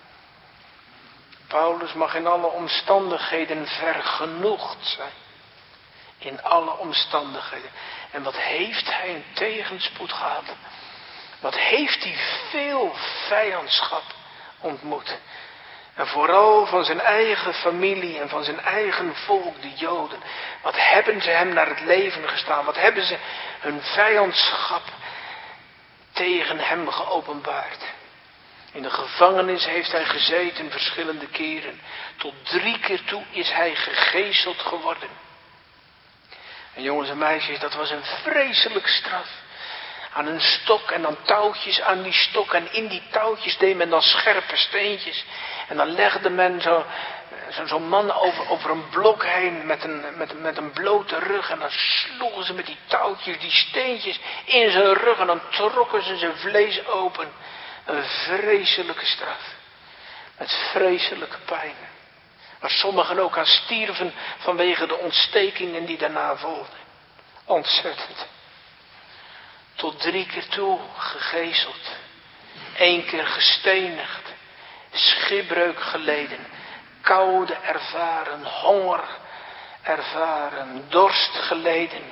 Paulus mag in alle omstandigheden vergenoegd zijn. In alle omstandigheden. En wat heeft hij een tegenspoed gehad? Wat heeft hij veel vijandschap ontmoet? En vooral van zijn eigen familie en van zijn eigen volk, de Joden. Wat hebben ze hem naar het leven gestaan? Wat hebben ze hun vijandschap tegen hem geopenbaard? In de gevangenis heeft hij gezeten verschillende keren. Tot drie keer toe is hij gegezeld geworden. En jongens en meisjes, dat was een vreselijk straf. Aan een stok en dan touwtjes aan die stok. En in die touwtjes deed men dan scherpe steentjes. En dan legde men zo, zo, zo'n man over, over een blok heen met een, met, met een blote rug. En dan sloegen ze met die touwtjes, die steentjes in zijn rug. En dan trokken ze zijn vlees open. Een vreselijke straf. Met vreselijke pijn. Waar sommigen ook aan stierven vanwege de ontstekingen die daarna volgden. Ontzettend. Tot drie keer toe gegezeld. Eén keer gestenigd. Schipbreuk geleden. Koude ervaren. Honger ervaren. Dorst geleden.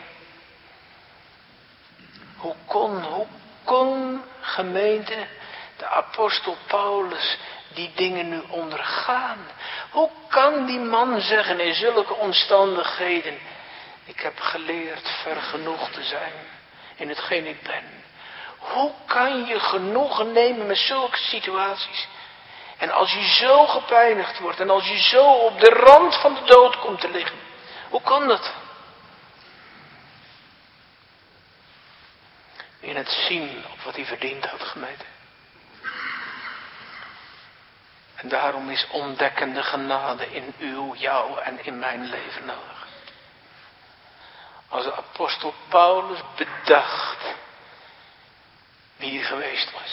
Hoe kon, hoe kon gemeente, de apostel Paulus, die dingen nu ondergaan? Hoe kan die man zeggen in zulke omstandigheden: ik heb geleerd vergenoegd te zijn in hetgeen ik ben. Hoe kan je genoegen nemen met zulke situaties? En als je zo gepijnigd wordt en als je zo op de rand van de dood komt te liggen. Hoe kan dat? In het zien op wat hij verdiend had, gemeente. En daarom is ontdekkende genade in uw, jou en in mijn leven nodig. Als de apostel Paulus bedacht wie hij geweest was.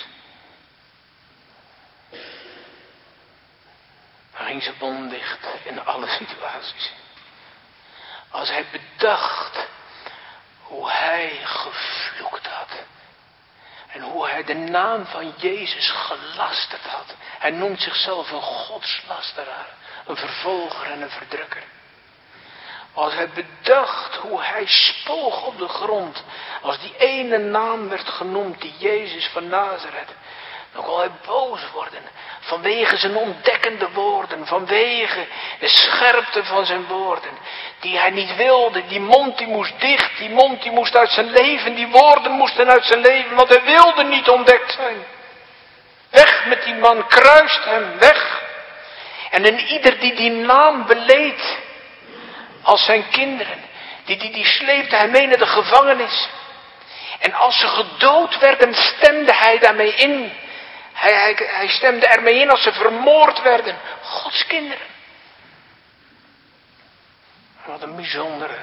Dan ging zijn mond dicht in alle situaties. Als hij bedacht hoe hij gevloekt had. En hoe hij de naam van Jezus gelasterd had. Hij noemt zichzelf een godslasteraar. Een vervolger en een verdrukker. Als hij bedacht hoe hij spoog op de grond. Als die ene naam werd genoemd, die Jezus van Nazareth. Dan kon hij boos worden. Vanwege zijn ontdekkende woorden. Vanwege de scherpte van zijn woorden. Die hij niet wilde. Die mond die moest dicht. Die mond die moest uit zijn leven. Die woorden moesten uit zijn leven. Want hij wilde niet ontdekt zijn. Weg met die man. Kruist hem. Weg. En in ieder die die naam beleed. Als zijn kinderen. Die, die, die sleepte hij mee naar de gevangenis. En als ze gedood werden, stemde hij daarmee in. Hij, hij, hij stemde ermee in als ze vermoord werden. Gods kinderen. Wat een bijzondere.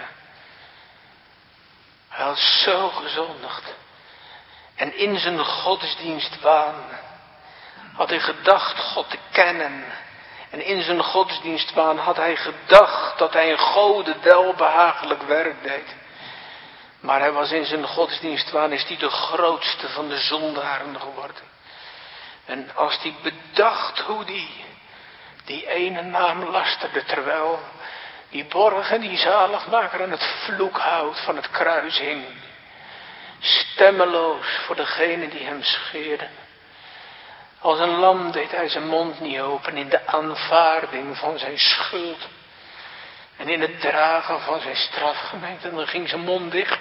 Hij had zo gezondigd. En in zijn godsdienstwaan had hij gedacht God te kennen. En in zijn godsdienstwaan had hij gedacht dat hij een Gode welbehagelijk werk deed. Maar hij was in zijn godsdienstwaan, is hij de grootste van de zondaren geworden. En als hij bedacht hoe die, die ene naam lasterde, terwijl die borg en die zaligmaker aan het vloekhout van het kruis hing. Stemmeloos voor degene die hem scheerden. Als een lam deed hij zijn mond niet open in de aanvaarding van zijn schuld. En in het dragen van zijn strafgemeente. En dan ging zijn mond dicht.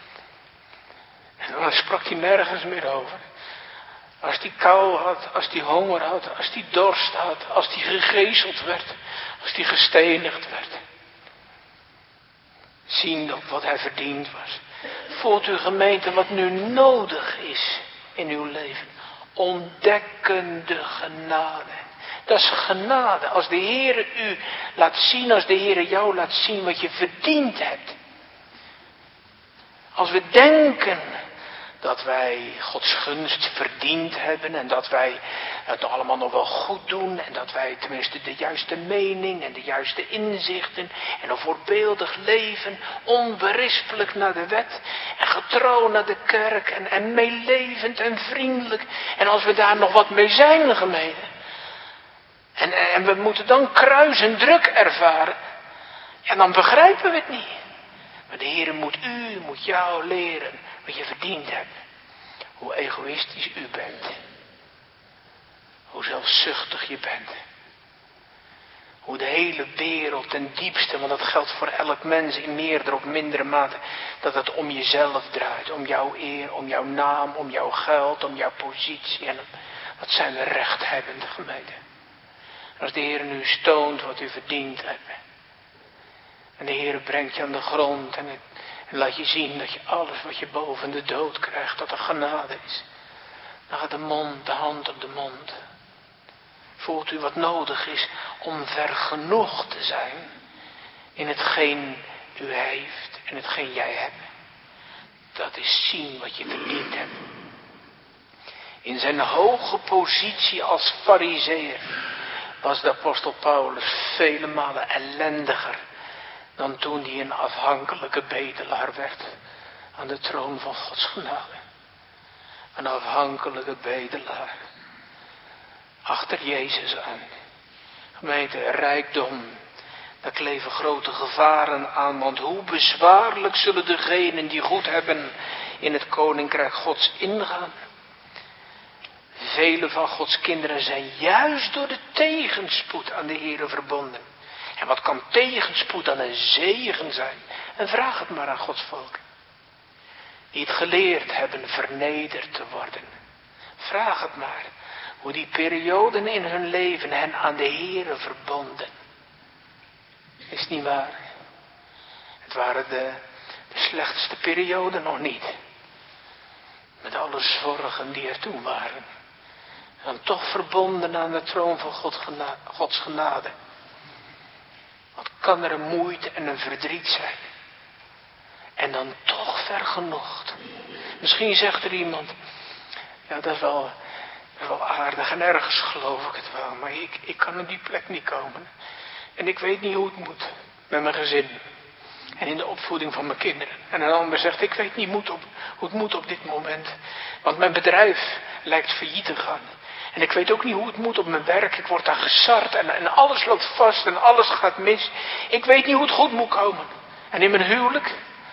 En dan sprak hij nergens meer over. Als hij kou had, als hij honger had, als hij dorst had, als hij gegezeld werd, als hij gestenigd werd. Ziende op wat hij verdiend was. Voelt u gemeente wat nu nodig is in uw leven? Ontdekkende genade. Dat is genade. Als de Heere u laat zien, als de Heere jou laat zien wat je verdiend hebt. Als we denken dat wij Gods gunst verdiend hebben en dat wij het allemaal nog wel goed doen en dat wij tenminste de juiste mening en de juiste inzichten en een voorbeeldig leven, onberispelijk naar de wet en getrouw naar de kerk en, en meelevend en vriendelijk. En als we daar nog wat mee zijn, gemeente, en, en we moeten dan kruis en druk ervaren, en dan begrijpen we het niet. Maar de Heer moet u, moet jou leren wat je verdiend hebt. Hoe egoïstisch u bent. Hoe zelfzuchtig je bent. Hoe de hele wereld ten diepste, want dat geldt voor elk mens in meerdere of mindere mate, dat het om jezelf draait. Om jouw eer, om jouw naam, om jouw geld, om jouw positie. En wat zijn we rechthebbende, gemeente. Als de Heer nu stoont wat u verdiend hebt. En de Heer brengt je aan de grond en, en laat je zien dat je alles wat je boven de dood krijgt, dat er genade is. Dan gaat de mond, de hand op de mond. Voelt u wat nodig is om vergenoegd te zijn in hetgeen u heeft en hetgeen jij hebt. Dat is zien wat je verdiend hebt. In zijn hoge positie als farizeeër was de apostel Paulus vele malen ellendiger dan toen hij een afhankelijke bedelaar werd aan de troon van Gods genade. Een afhankelijke bedelaar. Achter Jezus aan. Gemeente, rijkdom. Daar kleven grote gevaren aan. Want hoe bezwaarlijk zullen degenen die goed hebben in het koninkrijk Gods ingaan. Vele van Gods kinderen zijn juist door de tegenspoed aan de Heere verbonden. En wat kan tegenspoed dan een zegen zijn? En vraag het maar aan Gods volk. Die het geleerd hebben vernederd te worden. Vraag het maar. Hoe die perioden in hun leven hen aan de Heere verbonden. Is niet waar. Het waren de, de slechtste perioden nog niet. Met alle zorgen die er toen waren. En toch verbonden aan de troon van God gena- Gods genade. Wat kan er een moeite en een verdriet zijn. En dan toch vergenoegd. Misschien zegt er iemand. Ja, dat is wel, dat is wel aardig en ergens geloof ik het wel. Maar ik, ik kan op die plek niet komen. En ik weet niet hoe het moet. Met mijn gezin. En in de opvoeding van mijn kinderen. En een ander zegt, ik weet niet hoe het, op, hoe het moet op dit moment. Want mijn bedrijf lijkt failliet te gaan. En ik weet ook niet hoe het moet op mijn werk. Ik word daar gesard en, en alles loopt vast en alles gaat mis. Ik weet niet hoe het goed moet komen. En in mijn huwelijk.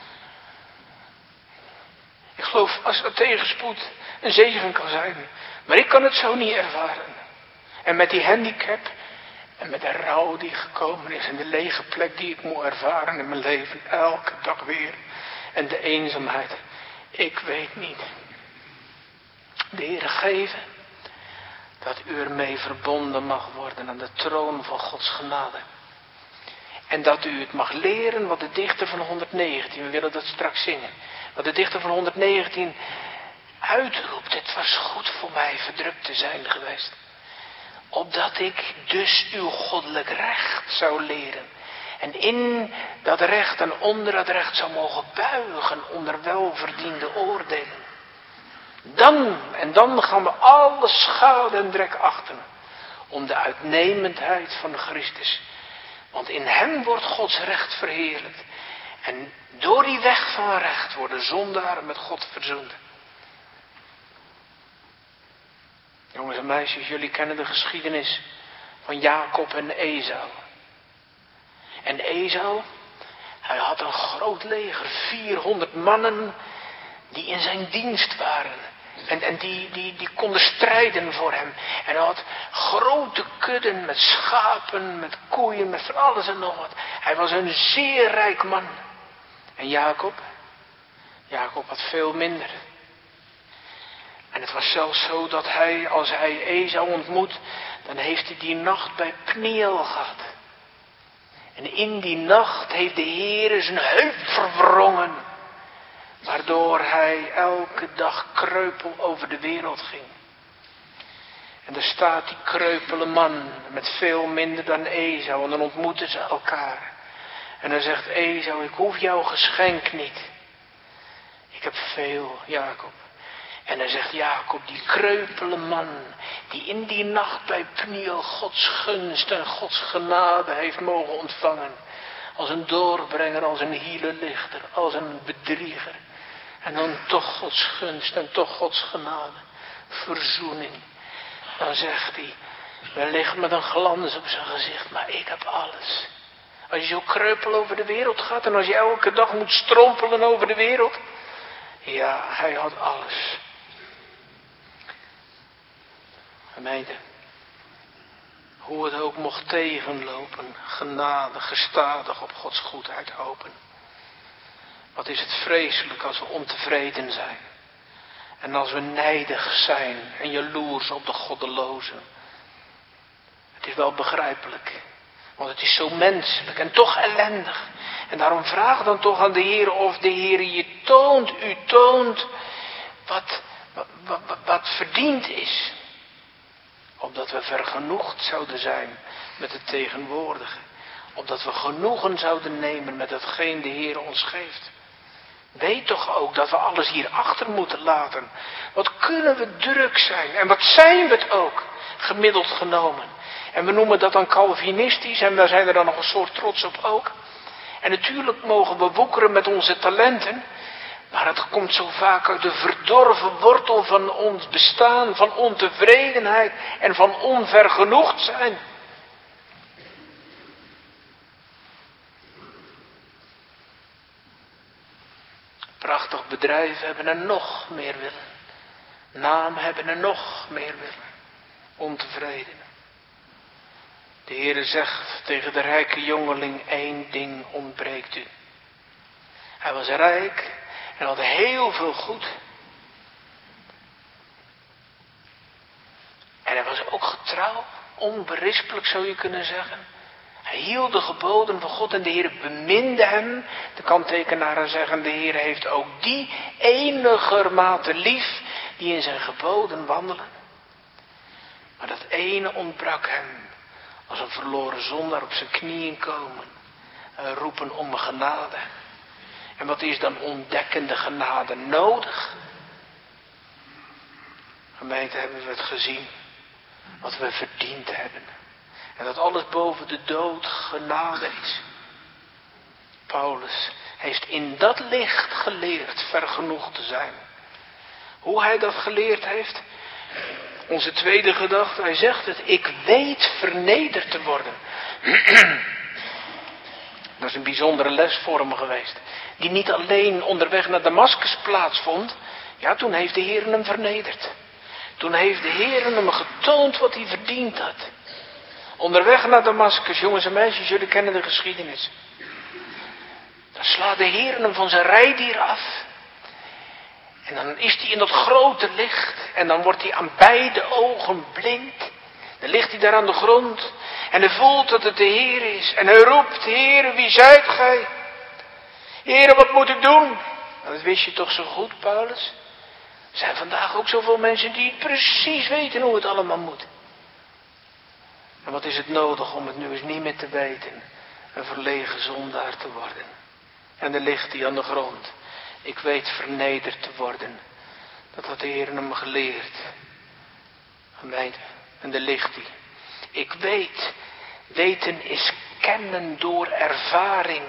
Ik geloof als er tegenspoed een zegen kan zijn. Maar ik kan het zo niet ervaren. En met die handicap. En met de rouw die gekomen is. En de lege plek die ik moet ervaren in mijn leven. Elke dag weer. En de eenzaamheid. Ik weet niet. De Heere geven. Dat u ermee verbonden mag worden aan de troon van Gods genade. En dat u het mag leren wat de dichter van honderdnegentien, we willen dat straks zingen. Wat de dichter van honderdnegentien uitroept. Het was goed voor mij verdrukt te zijn geweest. Opdat ik dus uw goddelijk recht zou leren. En in dat recht en onder dat recht zou mogen buigen onder welverdiende oordelen. Dan, en dan gaan we alle schade en drek achten. Om de uitnemendheid van Christus. Want in hem wordt Gods recht verheerlijkt. En door die weg van recht worden zondaren met God verzoend. Jongens en meisjes, jullie kennen de geschiedenis van Jacob en Esau. En Esau, hij had een groot leger, vierhonderd mannen die in zijn dienst waren. En, en die, die, die konden strijden voor hem. En hij had grote kudden met schapen, met koeien, met van alles en nog wat. Hij was een zeer rijk man. En Jacob? Jacob had veel minder. En het was zelfs zo dat hij, als hij Esau ontmoet, dan heeft hij die nacht bij Pniel gehad. En in die nacht heeft de Heere zijn heup verwrongen. Waardoor hij elke dag kreupel over de wereld ging. En er staat die kreupele man met veel minder dan Esau. En dan ontmoeten ze elkaar. En dan zegt Esau, ik hoef jouw geschenk niet. Ik heb veel, Jacob. En dan zegt Jacob, die kreupele man, die in die nacht bij Peniel Gods gunst en Gods genade heeft mogen ontvangen. Als een doorbrenger, als een hielenlichter, als een bedrieger. En dan toch Gods gunst en toch Gods genade. Verzoening. Dan zegt hij, wellicht met een glans op zijn gezicht, maar ik heb alles. Als je zo kreupel over de wereld gaat en als je elke dag moet strompelen over de wereld. Ja, hij had alles. Gemeente, hoe het ook mocht tegenlopen, genade, gestadig op Gods goedheid hopen. Wat is het vreselijk als we ontevreden zijn. En als we nijdig zijn en jaloers op de goddelozen. Het is wel begrijpelijk. Want het is zo menselijk en toch ellendig. En daarom vraag dan toch aan de Heer of de Heer je toont, u toont wat, wat, wat, wat verdiend is. Opdat we vergenoegd zouden zijn met het tegenwoordige. Opdat we genoegen zouden nemen met hetgeen de Heer ons geeft. Weet toch ook dat we alles hier achter moeten laten. Wat kunnen we druk zijn. En wat zijn we het ook. Gemiddeld genomen. En we noemen dat dan Calvinistisch. En daar zijn er dan nog een soort trots op ook. En natuurlijk mogen we woekeren met onze talenten. Maar het komt zo vaak uit de verdorven wortel van ons bestaan. Van ontevredenheid. En van onvergenoegd zijn. Prachtig bedrijf hebben er nog meer willen. Naam hebben er nog meer willen. Ontevreden. De Heere zegt tegen de rijke jongeling, één ding ontbreekt u. Hij was rijk en had heel veel goed. En hij was ook getrouw, onberispelijk zou je kunnen zeggen. Hij hield de geboden van God en de Heer beminde hem. De kanttekenaren zeggen, de Heer heeft ook die enigermate lief die in zijn geboden wandelen. Maar dat ene ontbrak hem. Als een verloren zondaar op zijn knieën komen. En roepen om genade. En wat is dan ontdekkende genade nodig? Gemeente, hebben we het gezien. Wat we verdiend hebben. En dat alles boven de dood genade is. Paulus heeft in dat licht geleerd vergenoegd te zijn. Hoe hij dat geleerd heeft? Onze tweede gedachte, hij zegt het, ik weet vernederd te worden. Dat is een bijzondere les voor hem geweest. Die niet alleen onderweg naar Damascus plaatsvond. Ja, toen heeft de Heer hem vernederd. Toen heeft de Heer hem getoond wat hij verdiend had. Onderweg naar Damascus, jongens en meisjes, jullie kennen de geschiedenis. Dan slaat de Heer hem van zijn rijdier af. En dan is hij in dat grote licht. En dan wordt hij aan beide ogen blind. Dan ligt hij daar aan de grond. En hij voelt dat het de Heer is. En hij roept, Heer, wie zijt gij? Heer, wat moet ik doen? Nou, dat wist je toch zo goed, Paulus? Er zijn vandaag ook zoveel mensen die precies weten hoe het allemaal moet. En wat is het nodig om het nu eens niet meer te weten? Een verlegen zondaar te worden. En dan ligt hij aan de grond. Ik weet vernederd te worden. Dat had de Heer hem geleerd. Gemeente. En daar ligt hij. Ik weet. Weten is kennen door ervaring.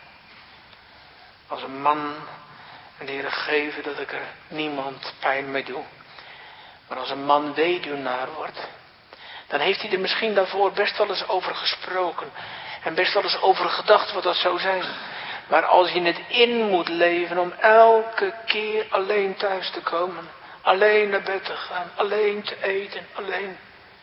Als een man. En de Heer geven dat ik er niemand pijn mee doe. Maar als een man weduwnaar wordt. Dan heeft hij er misschien daarvoor best wel eens over gesproken. En best wel eens over gedacht wat dat zou zijn. Maar als je het in moet leven om elke keer alleen thuis te komen. Alleen naar bed te gaan. Alleen te eten. Alleen.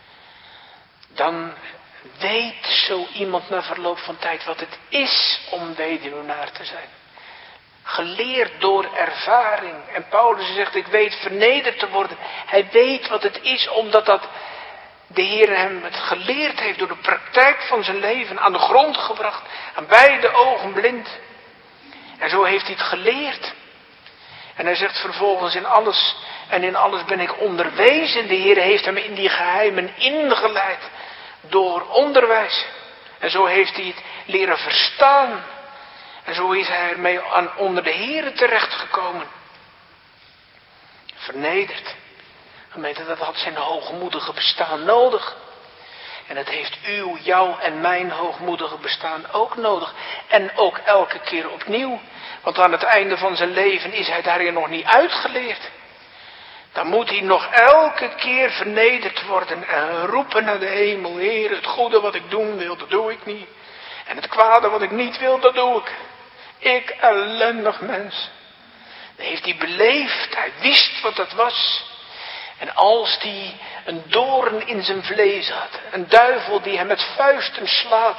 Dan weet zo iemand na verloop van tijd wat het is om weduwnaar te zijn. Geleerd door ervaring. En Paulus zegt, ik weet vernederd te worden. Hij weet wat het is omdat dat de Heer hem het geleerd heeft door de praktijk van zijn leven aan de grond gebracht. Aan beide ogen blind. En zo heeft hij het geleerd. En hij zegt vervolgens in alles en in alles ben ik onderwezen. De Heer heeft hem in die geheimen ingeleid door onderwijs. En zo heeft hij het leren verstaan. En zo is hij ermee aan onder de Heer terechtgekomen. vernederd. Gemeente, dat had zijn hoogmoedige bestaan nodig. En het heeft uw, jouw en mijn hoogmoedige bestaan ook nodig. En ook elke keer opnieuw. Want aan het einde van zijn leven is hij daarin nog niet uitgeleerd. Dan moet hij nog elke keer vernederd worden en roepen naar de hemel. Heer, het goede wat ik doen wil, dat doe ik niet. En het kwade wat ik niet wil, dat doe ik. Ik, ellendig mens. Dat heeft hij beleefd. Hij wist wat dat was. En als hij een doorn in zijn vlees had. Een duivel die hem met vuisten slaat.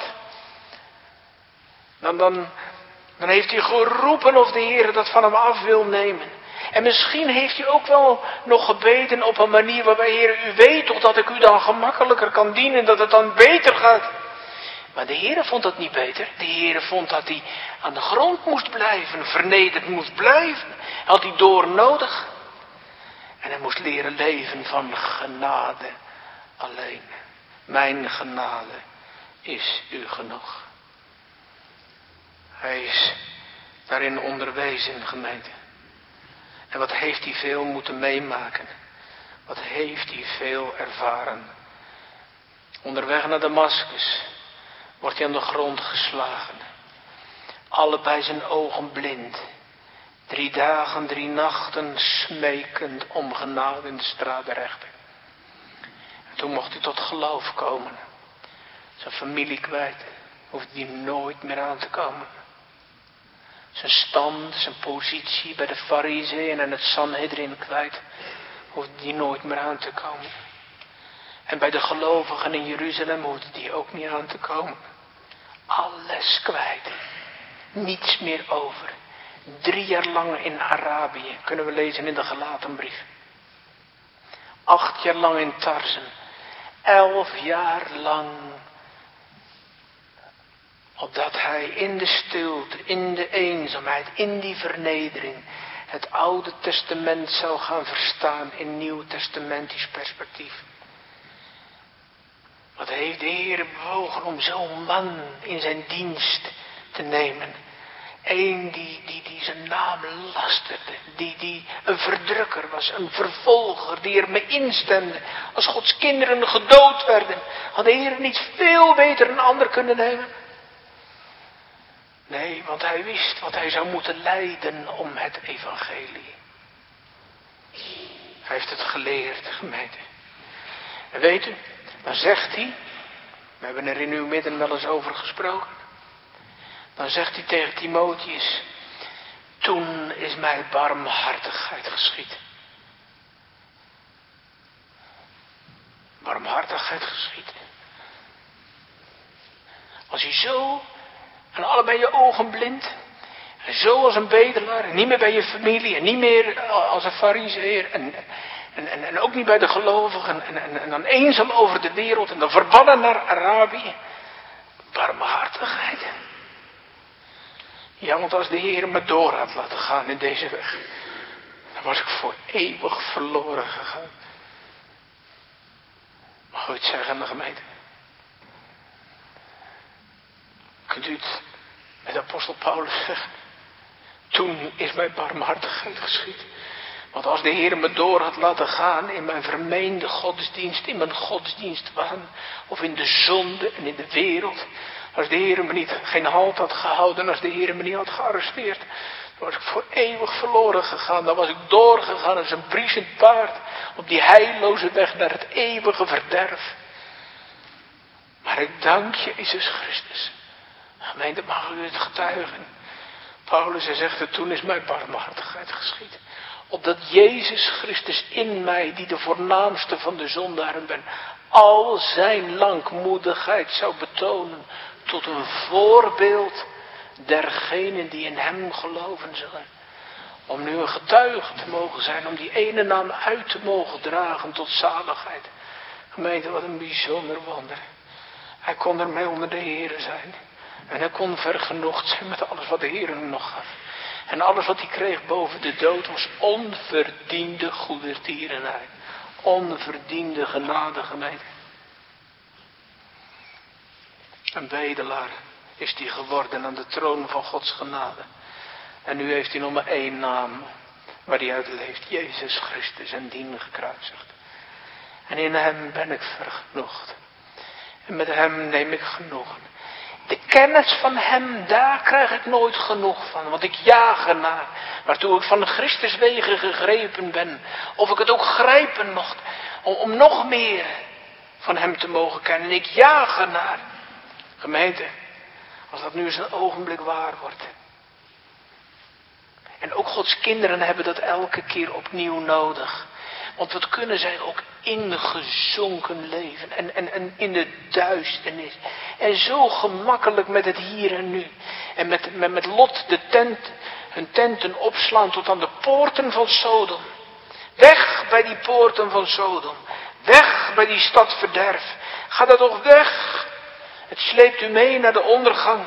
Dan, dan, dan heeft hij geroepen of de Heer dat van hem af wil nemen. En misschien heeft hij ook wel nog gebeden op een manier waarbij, Heer, u weet toch dat ik u dan gemakkelijker kan dienen. Dat het dan beter gaat. Maar de Heer vond dat niet beter. De Heer vond dat hij aan de grond moest blijven. Vernederd moest blijven. Hij had die doorn nodig. En hij moest leren leven van genade alleen. Mijn genade is u genoeg. Hij is daarin onderwezen, gemeente. En wat heeft hij veel moeten meemaken. Wat heeft hij veel ervaren. Onderweg naar Damaskus wordt hij aan de grond geslagen. Allebei zijn ogen blind. Drie dagen, drie nachten smekend om genade in de straat der rechter. En toen mocht hij tot geloof komen. Zijn familie kwijt. Hoefde hij nooit meer aan te komen. Zijn stand, zijn positie bij de Farizeeën en het Sanhedrin kwijt. Hoefde hij nooit meer aan te komen. En bij de gelovigen in Jeruzalem hoefde hij ook niet aan te komen. Alles kwijt. Niets meer over. Drie jaar lang in Arabië, kunnen we lezen in de Galatenbrief. Acht jaar lang in Tarsen. Elf jaar lang. Opdat hij in de stilte, in de eenzaamheid, in die vernedering het Oude Testament zou gaan verstaan in Nieuw Testamentisch perspectief. Wat heeft de Heer bewogen om zo'n man in zijn dienst te nemen. Eén die, die, die zijn naam lasterde. Die, die een verdrukker was. Een vervolger die er mee instemde. Als Gods kinderen gedood werden. Had de Heer niet veel beter een ander kunnen nemen? Nee, want hij wist wat hij zou moeten lijden om het evangelie. Hij heeft het geleerd, gemeente. En weet u, dan zegt hij. We hebben er in uw midden wel eens over gesproken. Dan zegt hij tegen Timotheus. Toen is mij barmhartigheid geschied. Barmhartigheid geschied. Als je zo aan allebei je ogen blind. En zo als een bedelaar. En niet meer bij je familie. En niet meer als een farizeeër. En, en, en, en ook niet bij de gelovigen. En, en, en dan eenzaam over de wereld. En dan verbannen naar Arabië. Barmhartigheid. Ja, want als de Heer me door had laten gaan in deze weg. Dan was ik voor eeuwig verloren gegaan. Mag u het zeggen aan de gemeente? Kunt u het met apostel Paulus zeggen? Toen is mijn barmhartigheid geschied. Want als de Heer me door had laten gaan in mijn vermeende godsdienst, in mijn godsdienstwaan, of in de zonde en in de wereld. Als de Heer me niet geen halt had gehouden, als de Heer me niet had gearresteerd, dan was ik voor eeuwig verloren gegaan. Dan was ik doorgegaan als een briesend paard op die heilloze weg naar het eeuwige verderf. Maar ik dank je, Jezus Christus. Gemeente, mag u het getuigen. Paulus, hij zegt het, toen is mijn barmhartigheid geschied. Opdat Jezus Christus in mij, die de voornaamste van de zondaren ben, al zijn langmoedigheid zou betonen tot een voorbeeld dergenen die in hem geloven zullen. Om nu een getuige te mogen zijn, om die ene naam uit te mogen dragen tot zaligheid. Gemeente, wat een bijzonder wonder. Hij kon ermee onder de Here zijn. En hij kon vergenoegd zijn met alles wat de Heer hem nog gaf. En alles wat hij kreeg boven de dood was onverdiende goedertierenheid. Onverdiende genade, gemeente. Een bedelaar is hij geworden aan de troon van Gods genade. En nu heeft hij nog maar één naam. waar hij uit leeft. Jezus Christus en dien gekruisigd. En in hem ben ik vergenoegd. En met hem neem ik genoegen. De kennis van hem, daar krijg ik nooit genoeg van. Want ik jaag ernaar. Waartoe ik van de Christus wegen gegrepen ben. Of ik het ook grijpen mocht. Om, om nog meer van hem te mogen kennen. En ik jaag ernaar. Gemeente, als dat nu eens een ogenblik waar wordt. En ook Gods kinderen hebben dat elke keer opnieuw nodig. Want wat kunnen zij ook ingezonken leven. En, en, en in de duisternis. En zo gemakkelijk met het hier en nu. En met, met, met Lot de tent, hun tenten opslaan tot aan de poorten van Sodom. Weg bij die poorten van Sodom. Weg bij die stad verderf. Ga daar toch weg. Het sleept u mee naar de ondergang.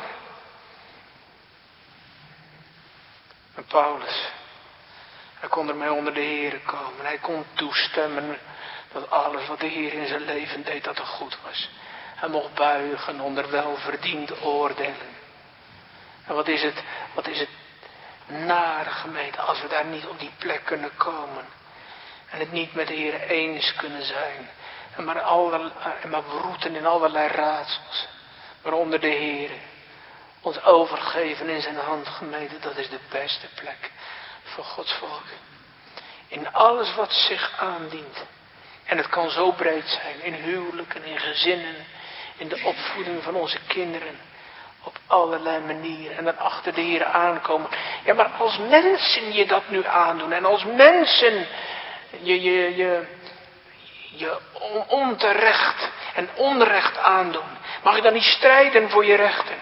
En Paulus, hij kon ermee onder de Heere komen. Hij kon toestemmen dat alles wat de Heer in zijn leven deed, dat er goed was. Hij mocht buigen onder welverdiend oordelen. En wat is het, wat is het nare gemeente als we daar niet op die plek kunnen komen. En het niet met de Heer eens kunnen zijn. En maar, allerlei, en maar broeten in allerlei raadsels. Waaronder de Heer ons overgeven in zijn hand, gemeente. Dat is de beste plek voor Gods volk. In alles wat zich aandient. En het kan zo breed zijn. In huwelijken, in gezinnen. In de opvoeding van onze kinderen. Op allerlei manieren. En dan achter de Heer aankomen. Ja, maar als mensen je dat nu aandoen. En als mensen je, je, je, je onterecht en onrecht aandoen. Mag je dan niet strijden voor je rechten?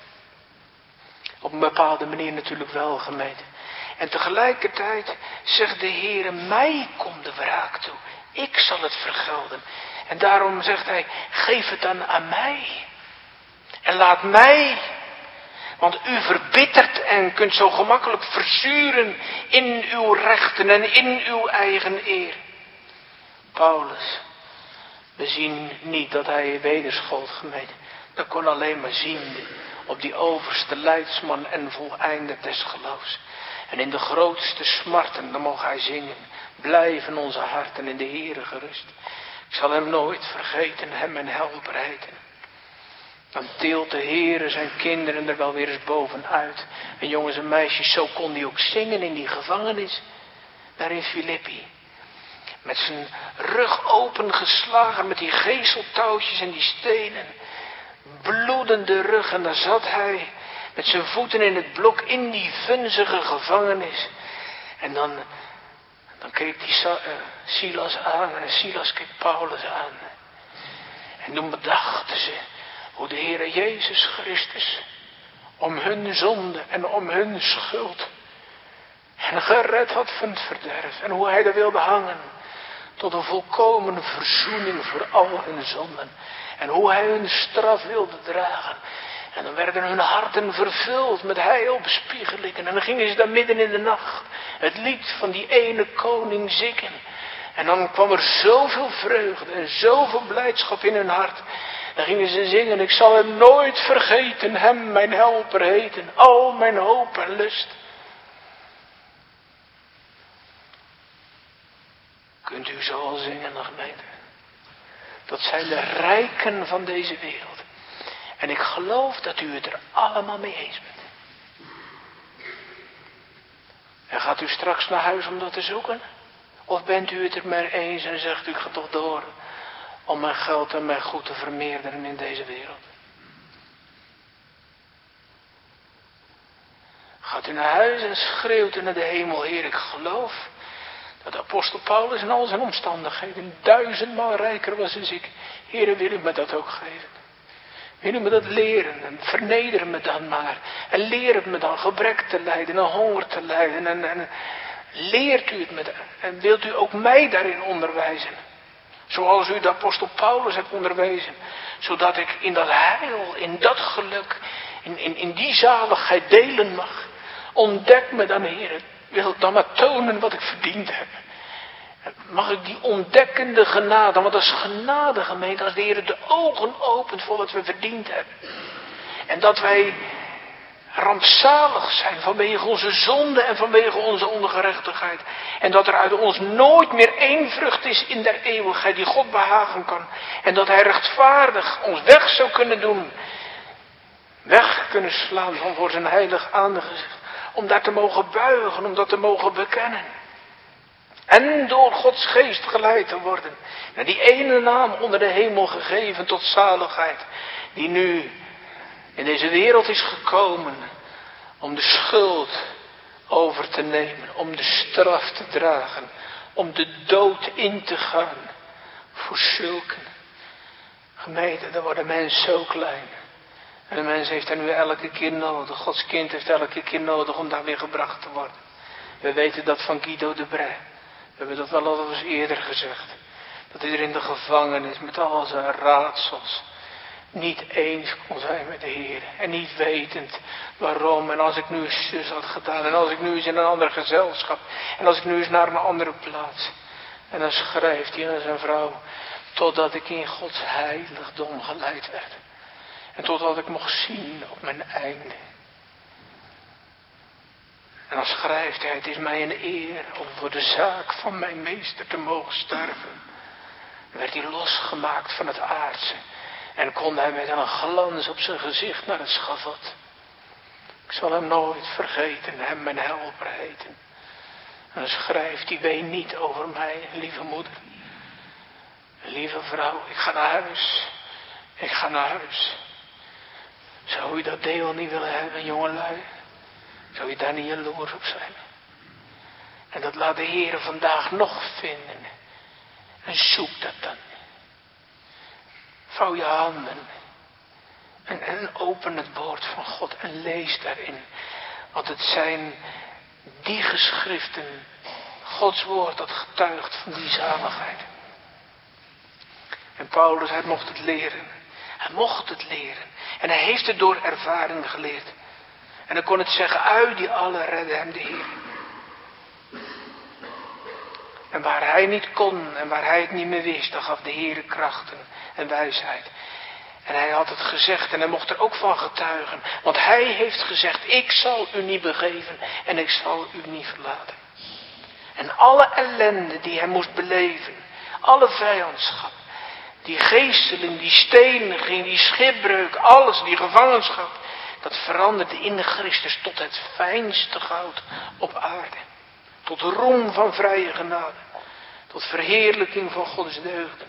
Op een bepaalde manier natuurlijk wel, gemeente. En tegelijkertijd zegt de Heer, mij komt de wraak toe. Ik zal het vergelden. En daarom zegt hij, geef het dan aan mij. En laat mij. Want u verbittert en kunt zo gemakkelijk verzuren in uw rechten en in uw eigen eer. Paulus, we zien niet dat hij wederschold, gemeente. Dat kon alleen maar zien op die overste leidsman en voleinder des geloofs. En in de grootste smarten, dan mag hij zingen. Blijven onze harten in de Heere gerust. Ik zal hem nooit vergeten, hem mijn helper heten. Dan teelt de Heere zijn kinderen er wel weer eens bovenuit. En jongens en meisjes, zo kon hij ook zingen in die gevangenis. Daar in Filippi. Met zijn rug opengeslagen met die gezeltouwtjes en die stenen. Bloedende rug en daar zat hij. Met zijn voeten in het blok in die vunzige gevangenis. En dan, dan keek die Silas aan en Silas keek Paulus aan. En toen bedachten ze hoe de Heere Jezus Christus om hun zonde en om hun schuld en gered had van het verderf. En hoe hij er wilde hangen tot een volkomen verzoening voor al hun zonden. En hoe hij hun straf wilde dragen. En dan werden hun harten vervuld met heilbespiegelingen. En dan gingen ze daar midden in de nacht het lied van die ene koning zingen. En dan kwam er zoveel vreugde en zoveel blijdschap in hun hart. Dan gingen ze zingen, ik zal hem nooit vergeten, hem mijn helper heten. Al mijn hoop en lust. Kunt u zo al zingen nog, gemeente? Dat zijn de rijken van deze wereld. En ik geloof dat u het er allemaal mee eens bent. En gaat u straks naar huis om dat te zoeken? Of bent u het er mee eens en zegt u, ik ga toch door om mijn geld en mijn goed te vermeerderen in deze wereld? Gaat u naar huis en schreeuwt u naar de hemel, Heer, ik geloof dat de apostel Paulus in al zijn omstandigheden duizendmaal rijker was dan ik. Heer, wil u me dat ook geven? Wil u me dat leren en vernederen me dan maar. En leer het me dan gebrek te lijden en honger te lijden. En, en leert u het me en wilt u ook mij daarin onderwijzen. Zoals u de apostel Paulus hebt onderwezen. Zodat ik in dat heil, in dat geluk, in, in, in die zaligheid delen mag. Ontdek me dan, Heer. Wil dan maar tonen wat ik verdiend heb. Mag ik die ontdekkende genade, want dat is genade, gemeente, als de Heer de ogen opent voor wat we verdiend hebben. En dat wij rampzalig zijn vanwege onze zonde en vanwege onze ongerechtigheid. En dat er uit ons nooit meer één vrucht is in der eeuwigheid die God behagen kan. En dat hij rechtvaardig ons weg zou kunnen doen. Weg kunnen slaan van voor zijn heilig aangezicht. Om daar te mogen buigen, om dat te mogen bekennen. En door Gods geest geleid te worden. Naar die ene naam onder de hemel gegeven tot zaligheid. Die nu in deze wereld is gekomen. Om de schuld over te nemen. Om de straf te dragen. Om de dood in te gaan. Voor zulken. Gemeente, dan wordt de mens zo klein. En de mens heeft er nu elke keer nodig. Gods kind heeft elke keer nodig om daar weer gebracht te worden. We weten dat van Guido de Brij. We hebben dat wel al eens eerder gezegd. Dat hij er in de gevangenis met al zijn raadsels niet eens kon zijn met de Heer. En niet wetend waarom. En als ik nu eens zus had gedaan. En als ik nu eens in een ander gezelschap. En als ik nu eens naar een andere plaats. En dan schrijft hij aan zijn vrouw. Totdat ik in Gods heiligdom geleid werd. En totdat ik mocht zien op mijn einde. En dan schrijft hij, het is mij een eer om voor de zaak van mijn meester te mogen sterven. Dan werd hij losgemaakt van het aardse. En kon hij met een glans op zijn gezicht naar het schavot. Ik zal hem nooit vergeten, hem mijn helper heten. En dan schrijft hij, ween niet over mij, lieve moeder. Lieve vrouw, ik ga naar huis. Ik ga naar huis. Zou u dat deel niet willen hebben, jongelui? Zou je daar niet jaloers op zijn? En dat laat de Heer vandaag nog vinden. En zoek dat dan. Vouw je handen. En, en open het woord van God en lees daarin. Want het zijn die geschriften, Gods woord dat getuigt van die zaligheid. En Paulus, hij mocht het leren. Hij mocht het leren. En hij heeft het door ervaring geleerd. En dan kon het zeggen, uit die alle redde hem de Heer. En waar hij niet kon en waar hij het niet meer wist, dan gaf de Heer krachten en wijsheid. En hij had het gezegd en hij mocht er ook van getuigen. Want hij heeft gezegd, ik zal u niet begeven en ik zal u niet verlaten. En alle ellende die hij moest beleven, alle vijandschap, die geesteling, die steniging, die schipbreuk, alles, die gevangenschap. Dat veranderde in Christus tot het fijnste goud op aarde. Tot roem van vrije genade. Tot verheerlijking van Gods deugden.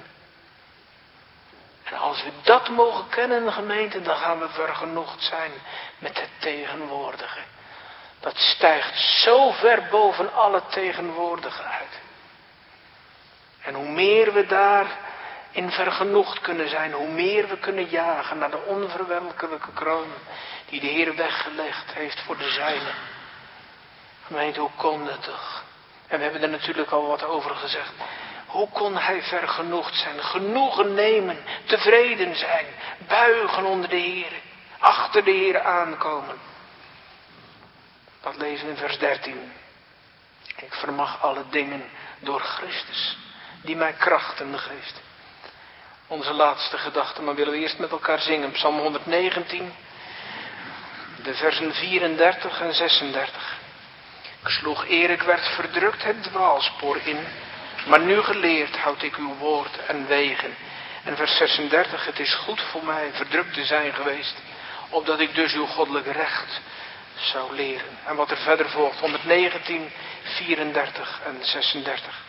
En als we dat mogen kennen, gemeente, dan gaan we vergenoegd zijn met het tegenwoordige. Dat stijgt zo ver boven alle tegenwoordige uit. En hoe meer we daar in vergenoegd kunnen zijn, hoe meer we kunnen jagen naar de onverwelkelijke kroon die de Heer weggelegd heeft voor de zijnen. Gemeente, hoe kon dat toch? En we hebben er natuurlijk al wat over gezegd. Hoe kon hij vergenoegd zijn, genoegen nemen, tevreden zijn, buigen onder de Heer, achter de Heer aankomen? Dat lezen we in vers dertien. Ik vermag alle dingen door Christus, die mij krachten geeft. Onze laatste gedachte, maar willen we eerst met elkaar zingen. Psalm honderdnegentien, de versen vierendertig en zesendertig. Ik sloeg eer ik werd verdrukt het dwaalspoor in, maar nu geleerd houd ik uw woord en wegen. En vers zesendertig, het is goed voor mij verdrukt te zijn geweest, opdat ik dus uw goddelijk recht zou leren. En wat er verder volgt, honderdnegentien, vierendertig en zesendertig.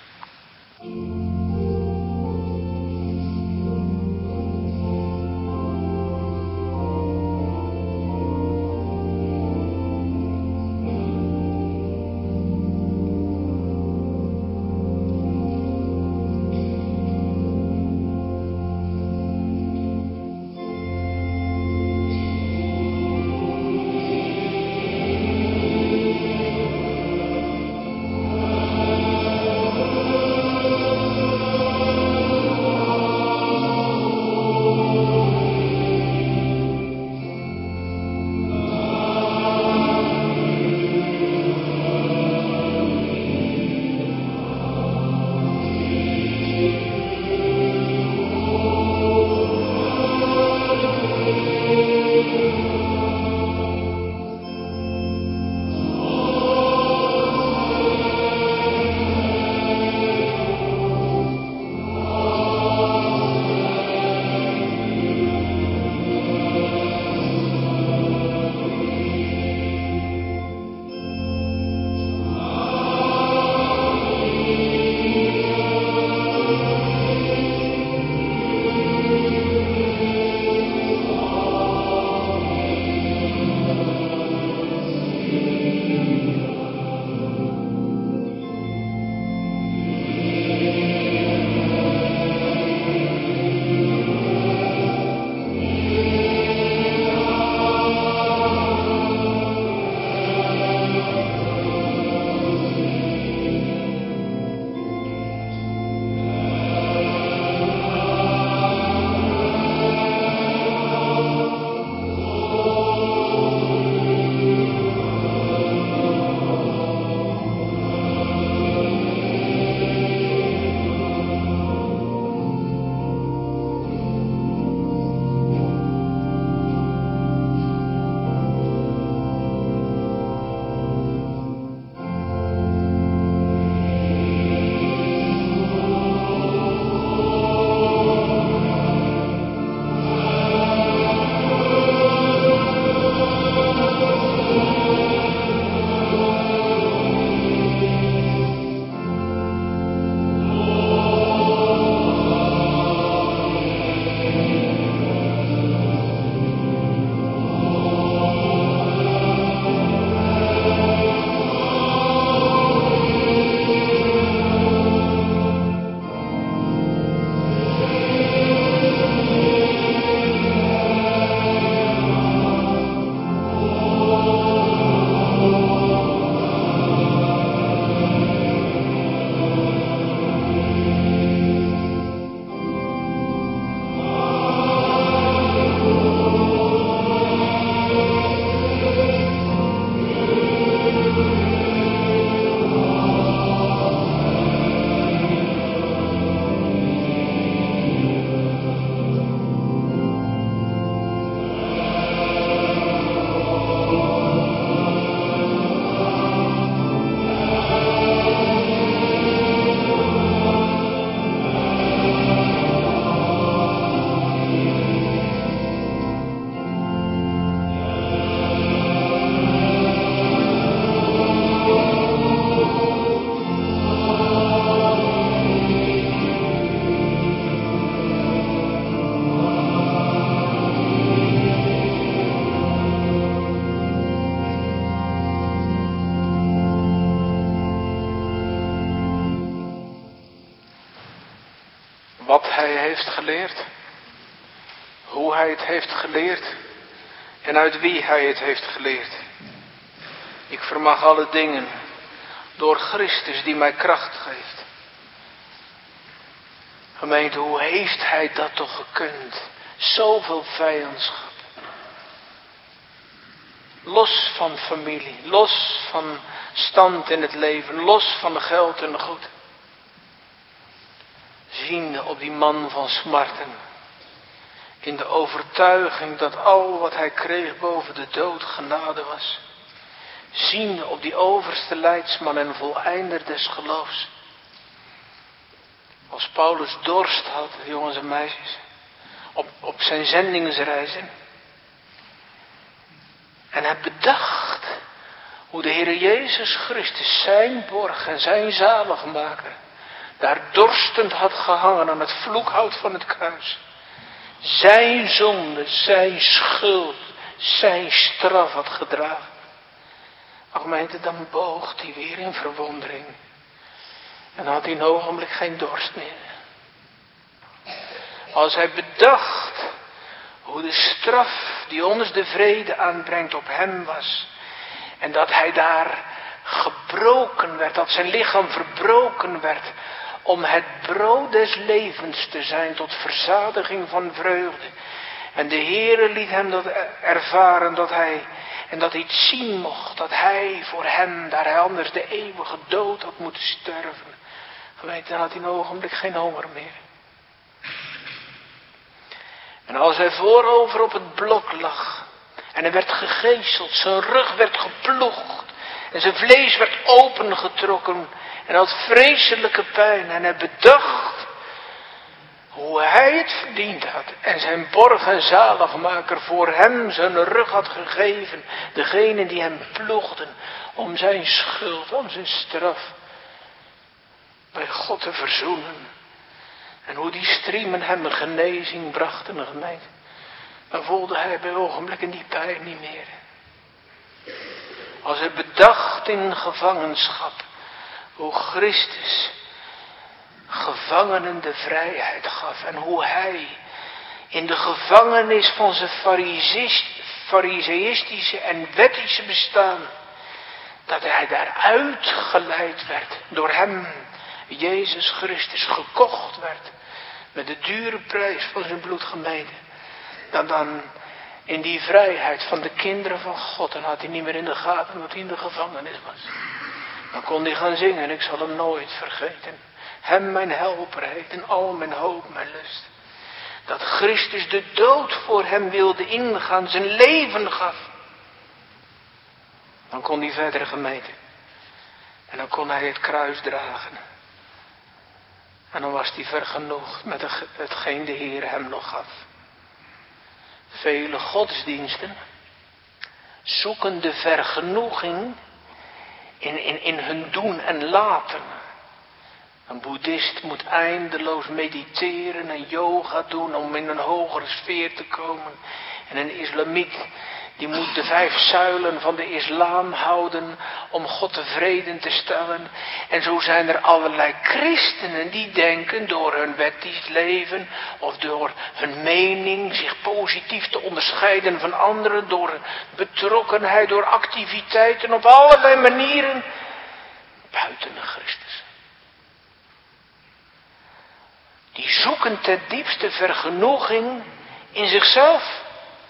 wat hij heeft geleerd, hoe hij het heeft geleerd en uit wie hij het heeft geleerd. Ik vermag alle dingen door Christus die mij kracht geeft. Gemeente, hoe heeft hij dat toch gekund? Zoveel vijandschap. Los van familie, los van stand in het leven, los van geld en goed. Ziende op die man van smarten. In de overtuiging dat al wat hij kreeg boven de dood genade was. Ziende op die overste leidsman en voleinder des geloofs. Als Paulus dorst had, jongens en meisjes, op, op zijn zendingsreizen. En hij bedacht hoe de Heer Jezus Christus zijn borg en zijn zaligmaker daar dorstend had gehangen aan het vloekhout van het kruis. Zijn zonde, zijn schuld, zijn straf had gedragen. Ach gemeente, dan boog hij weer in verwondering. En had hij een ogenblik geen dorst meer. Als hij bedacht hoe de straf die ons de vrede aanbrengt op hem was. En dat hij daar gebroken werd, dat zijn lichaam verbroken werd. Om het brood des levens te zijn tot verzadiging van vreugde. En de Heere liet hem dat ervaren dat hij, en dat hij het zien mocht. Dat hij voor hem, daar hij anders de eeuwige dood had moeten sterven. Gemeente, dan had hij een ogenblik geen honger meer. En als hij voorover op het blok lag. En hij werd gegezeld, zijn rug werd geploegd. En zijn vlees werd opengetrokken. En had vreselijke pijn. En hij bedacht hoe hij het verdiend had. En zijn borg en zaligmaker voor hem zijn rug had gegeven. Degene die hem ploegden. Om zijn schuld, om zijn straf. Bij God te verzoenen. En hoe die striemen hem een genezing brachten, gemeente. Dan voelde hij bij ogenblikken die pijn niet meer. Als hij bedacht in gevangenschap. Hoe Christus gevangenen de vrijheid gaf. En hoe hij in de gevangenis van zijn fariseïstische en wettische bestaan. Dat hij daaruit geleid werd. Door hem, Jezus Christus, gekocht werd. Met de dure prijs van zijn bloed, gemeente. Dan dan in die vrijheid van de kinderen van God. Dan had hij niet meer in de gaten dat hij in de gevangenis was. Dan kon hij gaan zingen, ik zal hem nooit vergeten. Hem mijn helper heet en al mijn hoop, mijn lust. Dat Christus de dood voor hem wilde ingaan, zijn leven gaf. Dan kon hij verder, gemeente. En dan kon hij het kruis dragen. En dan was hij vergenoegd met hetgeen de Heer hem nog gaf. Vele godsdiensten zoeken de vergenoeging in, in, in hun doen en laten. Een boeddhist moet eindeloos mediteren en yoga doen om in een hogere sfeer te komen. En een islamiet die moet de vijf zuilen van de islam houden om God tevreden te stellen. En zo zijn er allerlei christenen die denken door hun wettisch leven of door hun mening zich positief te onderscheiden van anderen. Door betrokkenheid, door activiteiten op allerlei manieren buiten de Christus. Die zoeken ten diepste vergenoeging in zichzelf.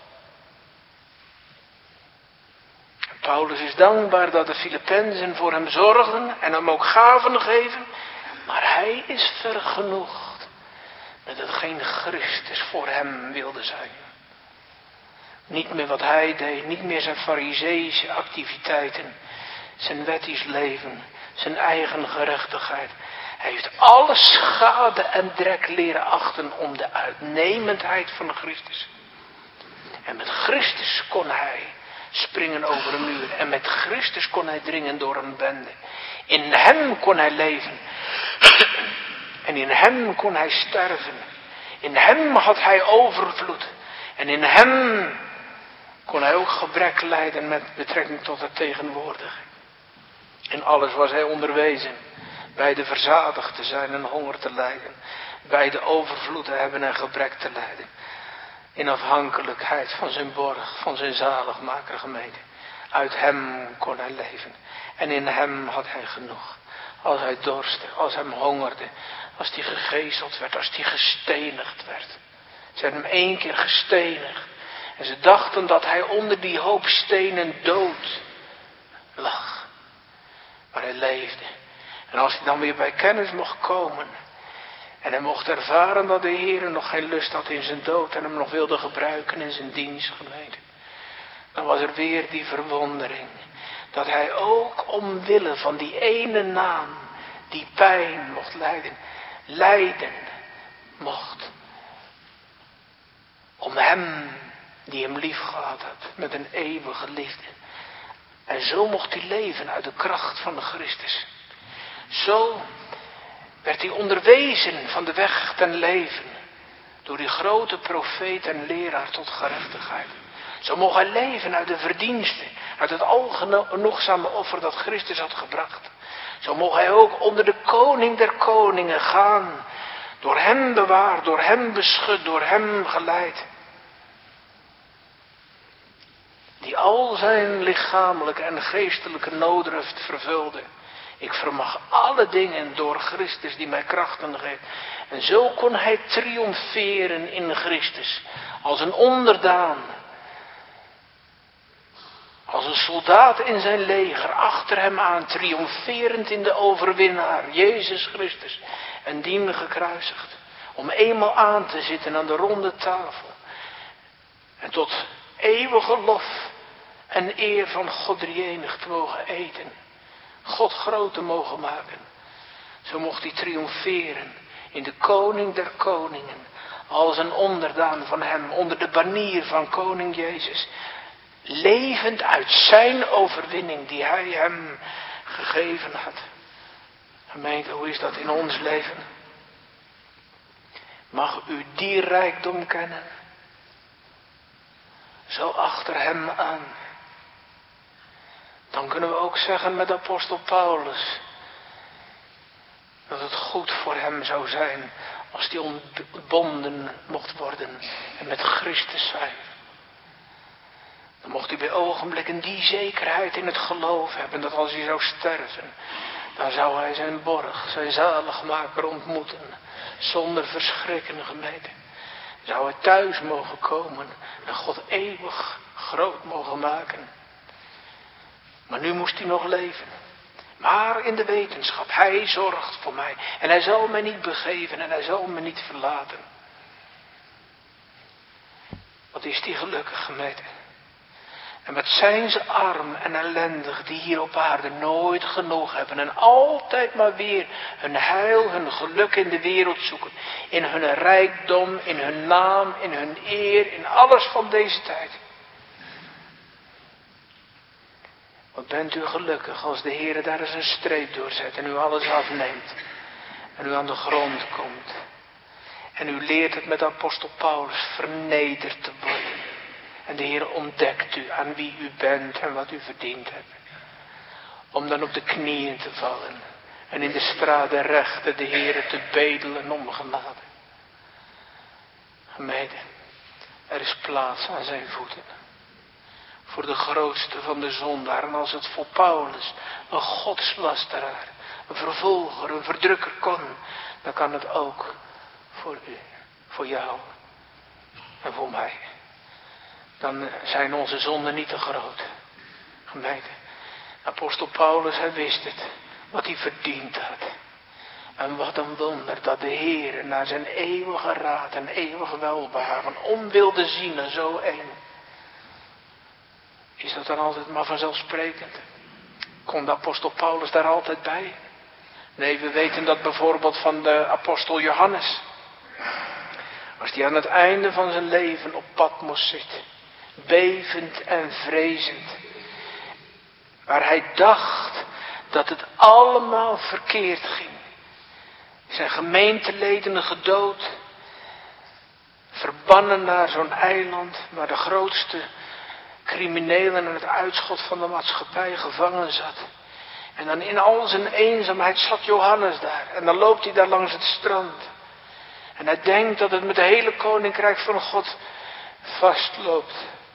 Paulus is dankbaar dat de Filippenzen voor hem zorgden en hem ook gaven geven. Maar hij is vergenoegd met hetgeen Christus voor hem wilde zijn. Niet meer wat hij deed, niet meer zijn fariseïsche activiteiten, zijn wettisch leven, zijn eigen gerechtigheid. Hij heeft alle schade en drek leren achten om de uitnemendheid van Christus. En met Christus kon hij springen over een muur. En met Christus kon hij dringen door een bende. In hem kon hij leven. En in hem kon hij sterven. In hem had hij overvloed. En in hem kon hij ook gebrek lijden met betrekking tot het tegenwoordige. In alles was hij onderwezen. Bij de verzadigd te zijn en honger te lijden. bij de overvloed te hebben en gebrek te lijden. In afhankelijkheid van zijn borg, van zijn zaligmaker gemeente. Uit hem kon hij leven. En in hem had hij genoeg. Als hij dorstte, als hij hongerde, als hij gegezeld werd, als hij gestenigd werd. Ze hebben hem één keer gestenigd. En ze dachten dat hij onder die hoop stenen dood lag. Maar hij leefde. En als hij dan weer bij kennis mocht komen. En hij mocht ervaren dat de Heer nog geen lust had in zijn dood. En hem nog wilde gebruiken in zijn dienst, gemeente. Dan was er weer die verwondering. Dat hij ook omwille van die ene naam. Die pijn mocht lijden. Lijden mocht. Om hem die hem lief gehad had. Met een eeuwige liefde. En zo mocht hij leven uit de kracht van de Christus. Zo werd hij onderwezen van de weg ten leven. Door die grote profeet en leraar tot gerechtigheid. Zo mocht hij leven uit de verdiensten. Uit het algenoegzame offer dat Christus had gebracht. Zo mocht hij ook onder de koning der koningen gaan. Door hem bewaard, door hem beschut, door hem geleid. Die al zijn lichamelijke en geestelijke nooddruft vervulde. Ik vermag alle dingen door Christus die mij krachten geeft. En zo kon hij triomferen in Christus. Als een onderdaan. Als een soldaat in zijn leger. Achter hem aan. Triomferend in de overwinnaar. Jezus Christus. En dien gekruisigd. Om eenmaal aan te zitten aan de ronde tafel. En tot eeuwige lof en eer van God drie-enig te mogen eten. God groot te mogen maken. Zo mocht hij triomferen in de koning der koningen. Als een onderdaan van hem. Onder de banier van koning Jezus. Levend uit zijn overwinning die hij hem gegeven had. Gemeente, hoe is dat in ons leven? Mag u die rijkdom kennen? Zo achter hem aan. Dan kunnen we ook zeggen met apostel Paulus. Dat het goed voor hem zou zijn. Als hij ontbonden mocht worden. En met Christus zijn. Dan mocht hij bij ogenblikken die zekerheid in het geloof hebben. Dat als hij zou sterven. Dan zou hij zijn borg, zijn zaligmaker ontmoeten. Zonder verschrikken, gemeente. Zou hij thuis mogen komen. En God eeuwig groot mogen maken. Maar nu moest hij nog leven. Maar in de wetenschap. Hij zorgt voor mij. En hij zal mij niet begeven. En hij zal me niet verlaten. Wat is die gelukkig, gemeente. En wat zijn ze arm en ellendig die hier op aarde nooit genoeg hebben. En altijd maar weer hun heil, hun geluk in de wereld zoeken. In hun rijkdom, in hun naam, in hun eer, in alles van deze tijd. Wat bent u gelukkig als de Heer daar eens een streep doorzet en u alles afneemt. En u aan de grond komt. En u leert het met apostel Paulus vernederd te worden. En de Heer ontdekt u aan wie u bent en wat u verdiend hebt. Om dan op de knieën te vallen. En in de straat der rechten de Heer te bedelen om genade. Gemeente, er is plaats aan zijn voeten. Voor de grootste van de zondaar. En als het voor Paulus een godslasteraar, een vervolger, een verdrukker kon. Dan kan het ook voor u, voor jou en voor mij. Dan zijn onze zonden niet te groot. Gemeente. Apostel Paulus, hij wist het. Wat hij verdiend had. En wat een wonder dat de Heer naar zijn eeuwige raad en eeuwige welbehagen om wilde zien en zo één. Is dat dan altijd maar vanzelfsprekend? Kon de apostel Paulus daar altijd bij? Nee, we weten dat bijvoorbeeld van de apostel Johannes. Als hij aan het einde van zijn leven op Patmos zit. Bevend en vrezend. Waar hij dacht dat het allemaal verkeerd ging. Zijn gemeenteleden gedood. Verbannen naar zo'n eiland waar de grootste criminelen en het uitschot van de maatschappij gevangen zat. En dan in al zijn eenzaamheid zat Johannes daar. En dan loopt hij daar langs het strand. En hij denkt dat het met het hele koninkrijk van God vastloopt.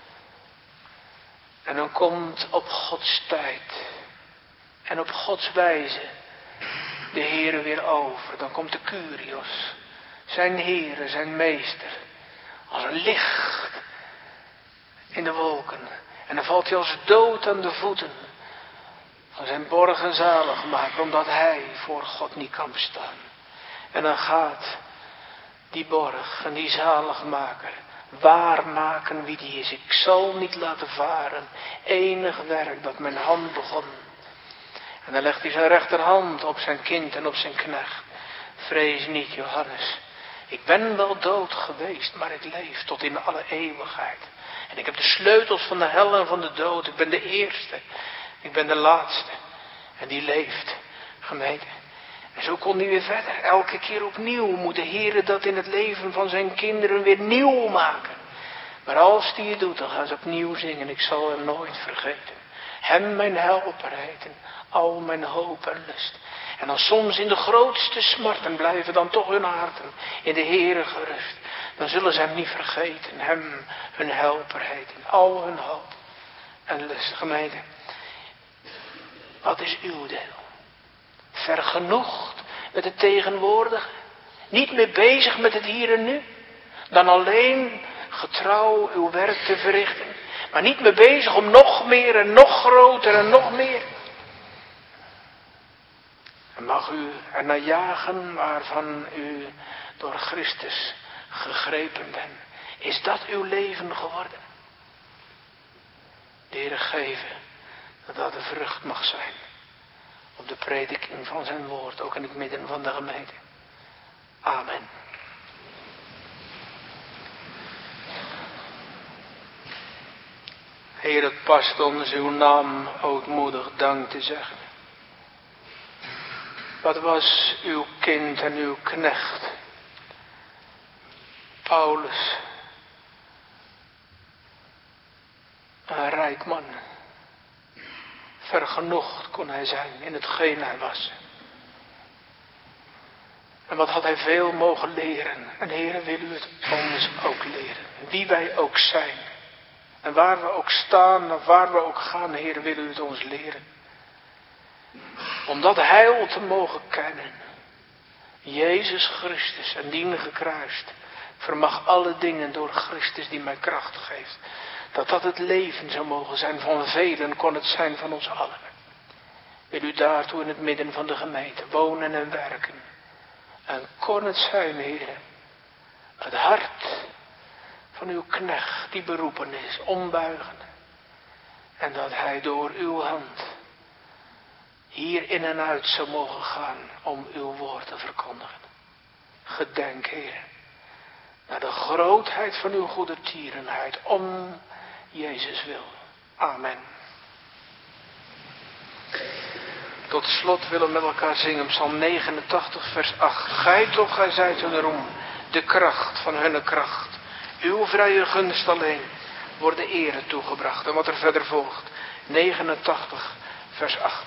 En dan komt op Gods tijd en op Gods wijze de Heere weer over. Dan komt de Kyrios, zijn Heere, zijn meester, als een licht in de wolken. En dan valt hij als dood aan de voeten van zijn borg en zaligmaker, omdat hij voor God niet kan bestaan. En dan gaat die borg en die zaligmaker waarmaken wie die is. Ik zal niet laten varen enig werk dat mijn hand begon. En dan legt hij zijn rechterhand op zijn kind en op zijn knecht. Vrees niet, Johannes. Ik ben wel dood geweest, maar ik leef tot in alle eeuwigheid. En ik heb de sleutels van de hel en van de dood. Ik ben de eerste. Ik ben de laatste. En die leeft, gemeente. En zo kon hij weer verder. Elke keer opnieuw moet de Heer dat in het leven van zijn kinderen weer nieuw maken. Maar als hij het doet, dan gaan ze opnieuw zingen. Ik zal hem nooit vergeten. Hem mijn helper heten. Al mijn hoop en lust. En dan soms in de grootste smarten blijven dan toch hun harten in de Heere gerust. Dan zullen ze hem niet vergeten. Hem hun helper heten. Al hun hoop en lust. Gemeente. Wat is uw deel? Vergenoegd met het tegenwoordige. Niet meer bezig met het hier en nu. Dan alleen getrouw uw werk te verrichten. Maar niet meer bezig om nog meer en nog groter en nog meer. En mag u er naar jagen waarvan u door Christus gegrepen bent. Is dat uw leven geworden? De Heere geven dat dat de vrucht mag zijn. Op de prediking van zijn woord, ook in het midden van de gemeente. Amen. Heer, het past ons uw naam ootmoedig dank te zeggen. Wat was uw kind en uw knecht, Paulus, een rijk man. Vergenoegd kon hij zijn in hetgeen hij was. En wat had hij veel mogen leren. En Heere, wil u het ons ook leren. Wie wij ook zijn. En waar we ook staan of waar we ook gaan, Heere, wil u het ons leren. Om dat heil te mogen kennen. Jezus Christus en dien gekruist. Vermag alle dingen door Christus die mij kracht geeft. Dat dat het leven zou mogen zijn van velen, kon het zijn van ons allen. Wil u daartoe in het midden van de gemeente wonen en werken. En kon het zijn, Heere, het hart van uw knecht die beroepen is, ombuigen. En dat hij door uw hand hier in en uit zou mogen gaan om uw woord te verkondigen. Gedenk, Heere, naar de grootheid van uw goede tierenheid, om Jezus wil. Amen. Tot slot willen we met elkaar zingen Psalm negenentachtig vers acht. Gij toch, gij zijt hun roem, de kracht van hunne kracht. Uw vrije gunst alleen wordt de ere toegebracht. En wat er verder volgt, negenentachtig vers acht.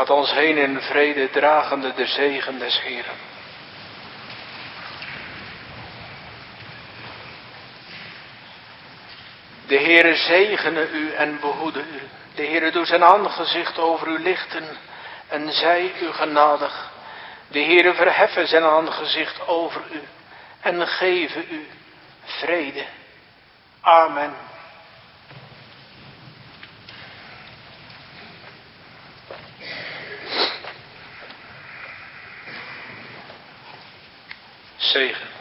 Gaat ons heen in vrede, dragende de zegen des Heeren. De Heere zegene u en behoede u. De Heere doet zijn aangezicht over u lichten en zij u genadig. De Heere verheffen zijn aangezicht over u en geven u vrede. Amen. Zegen.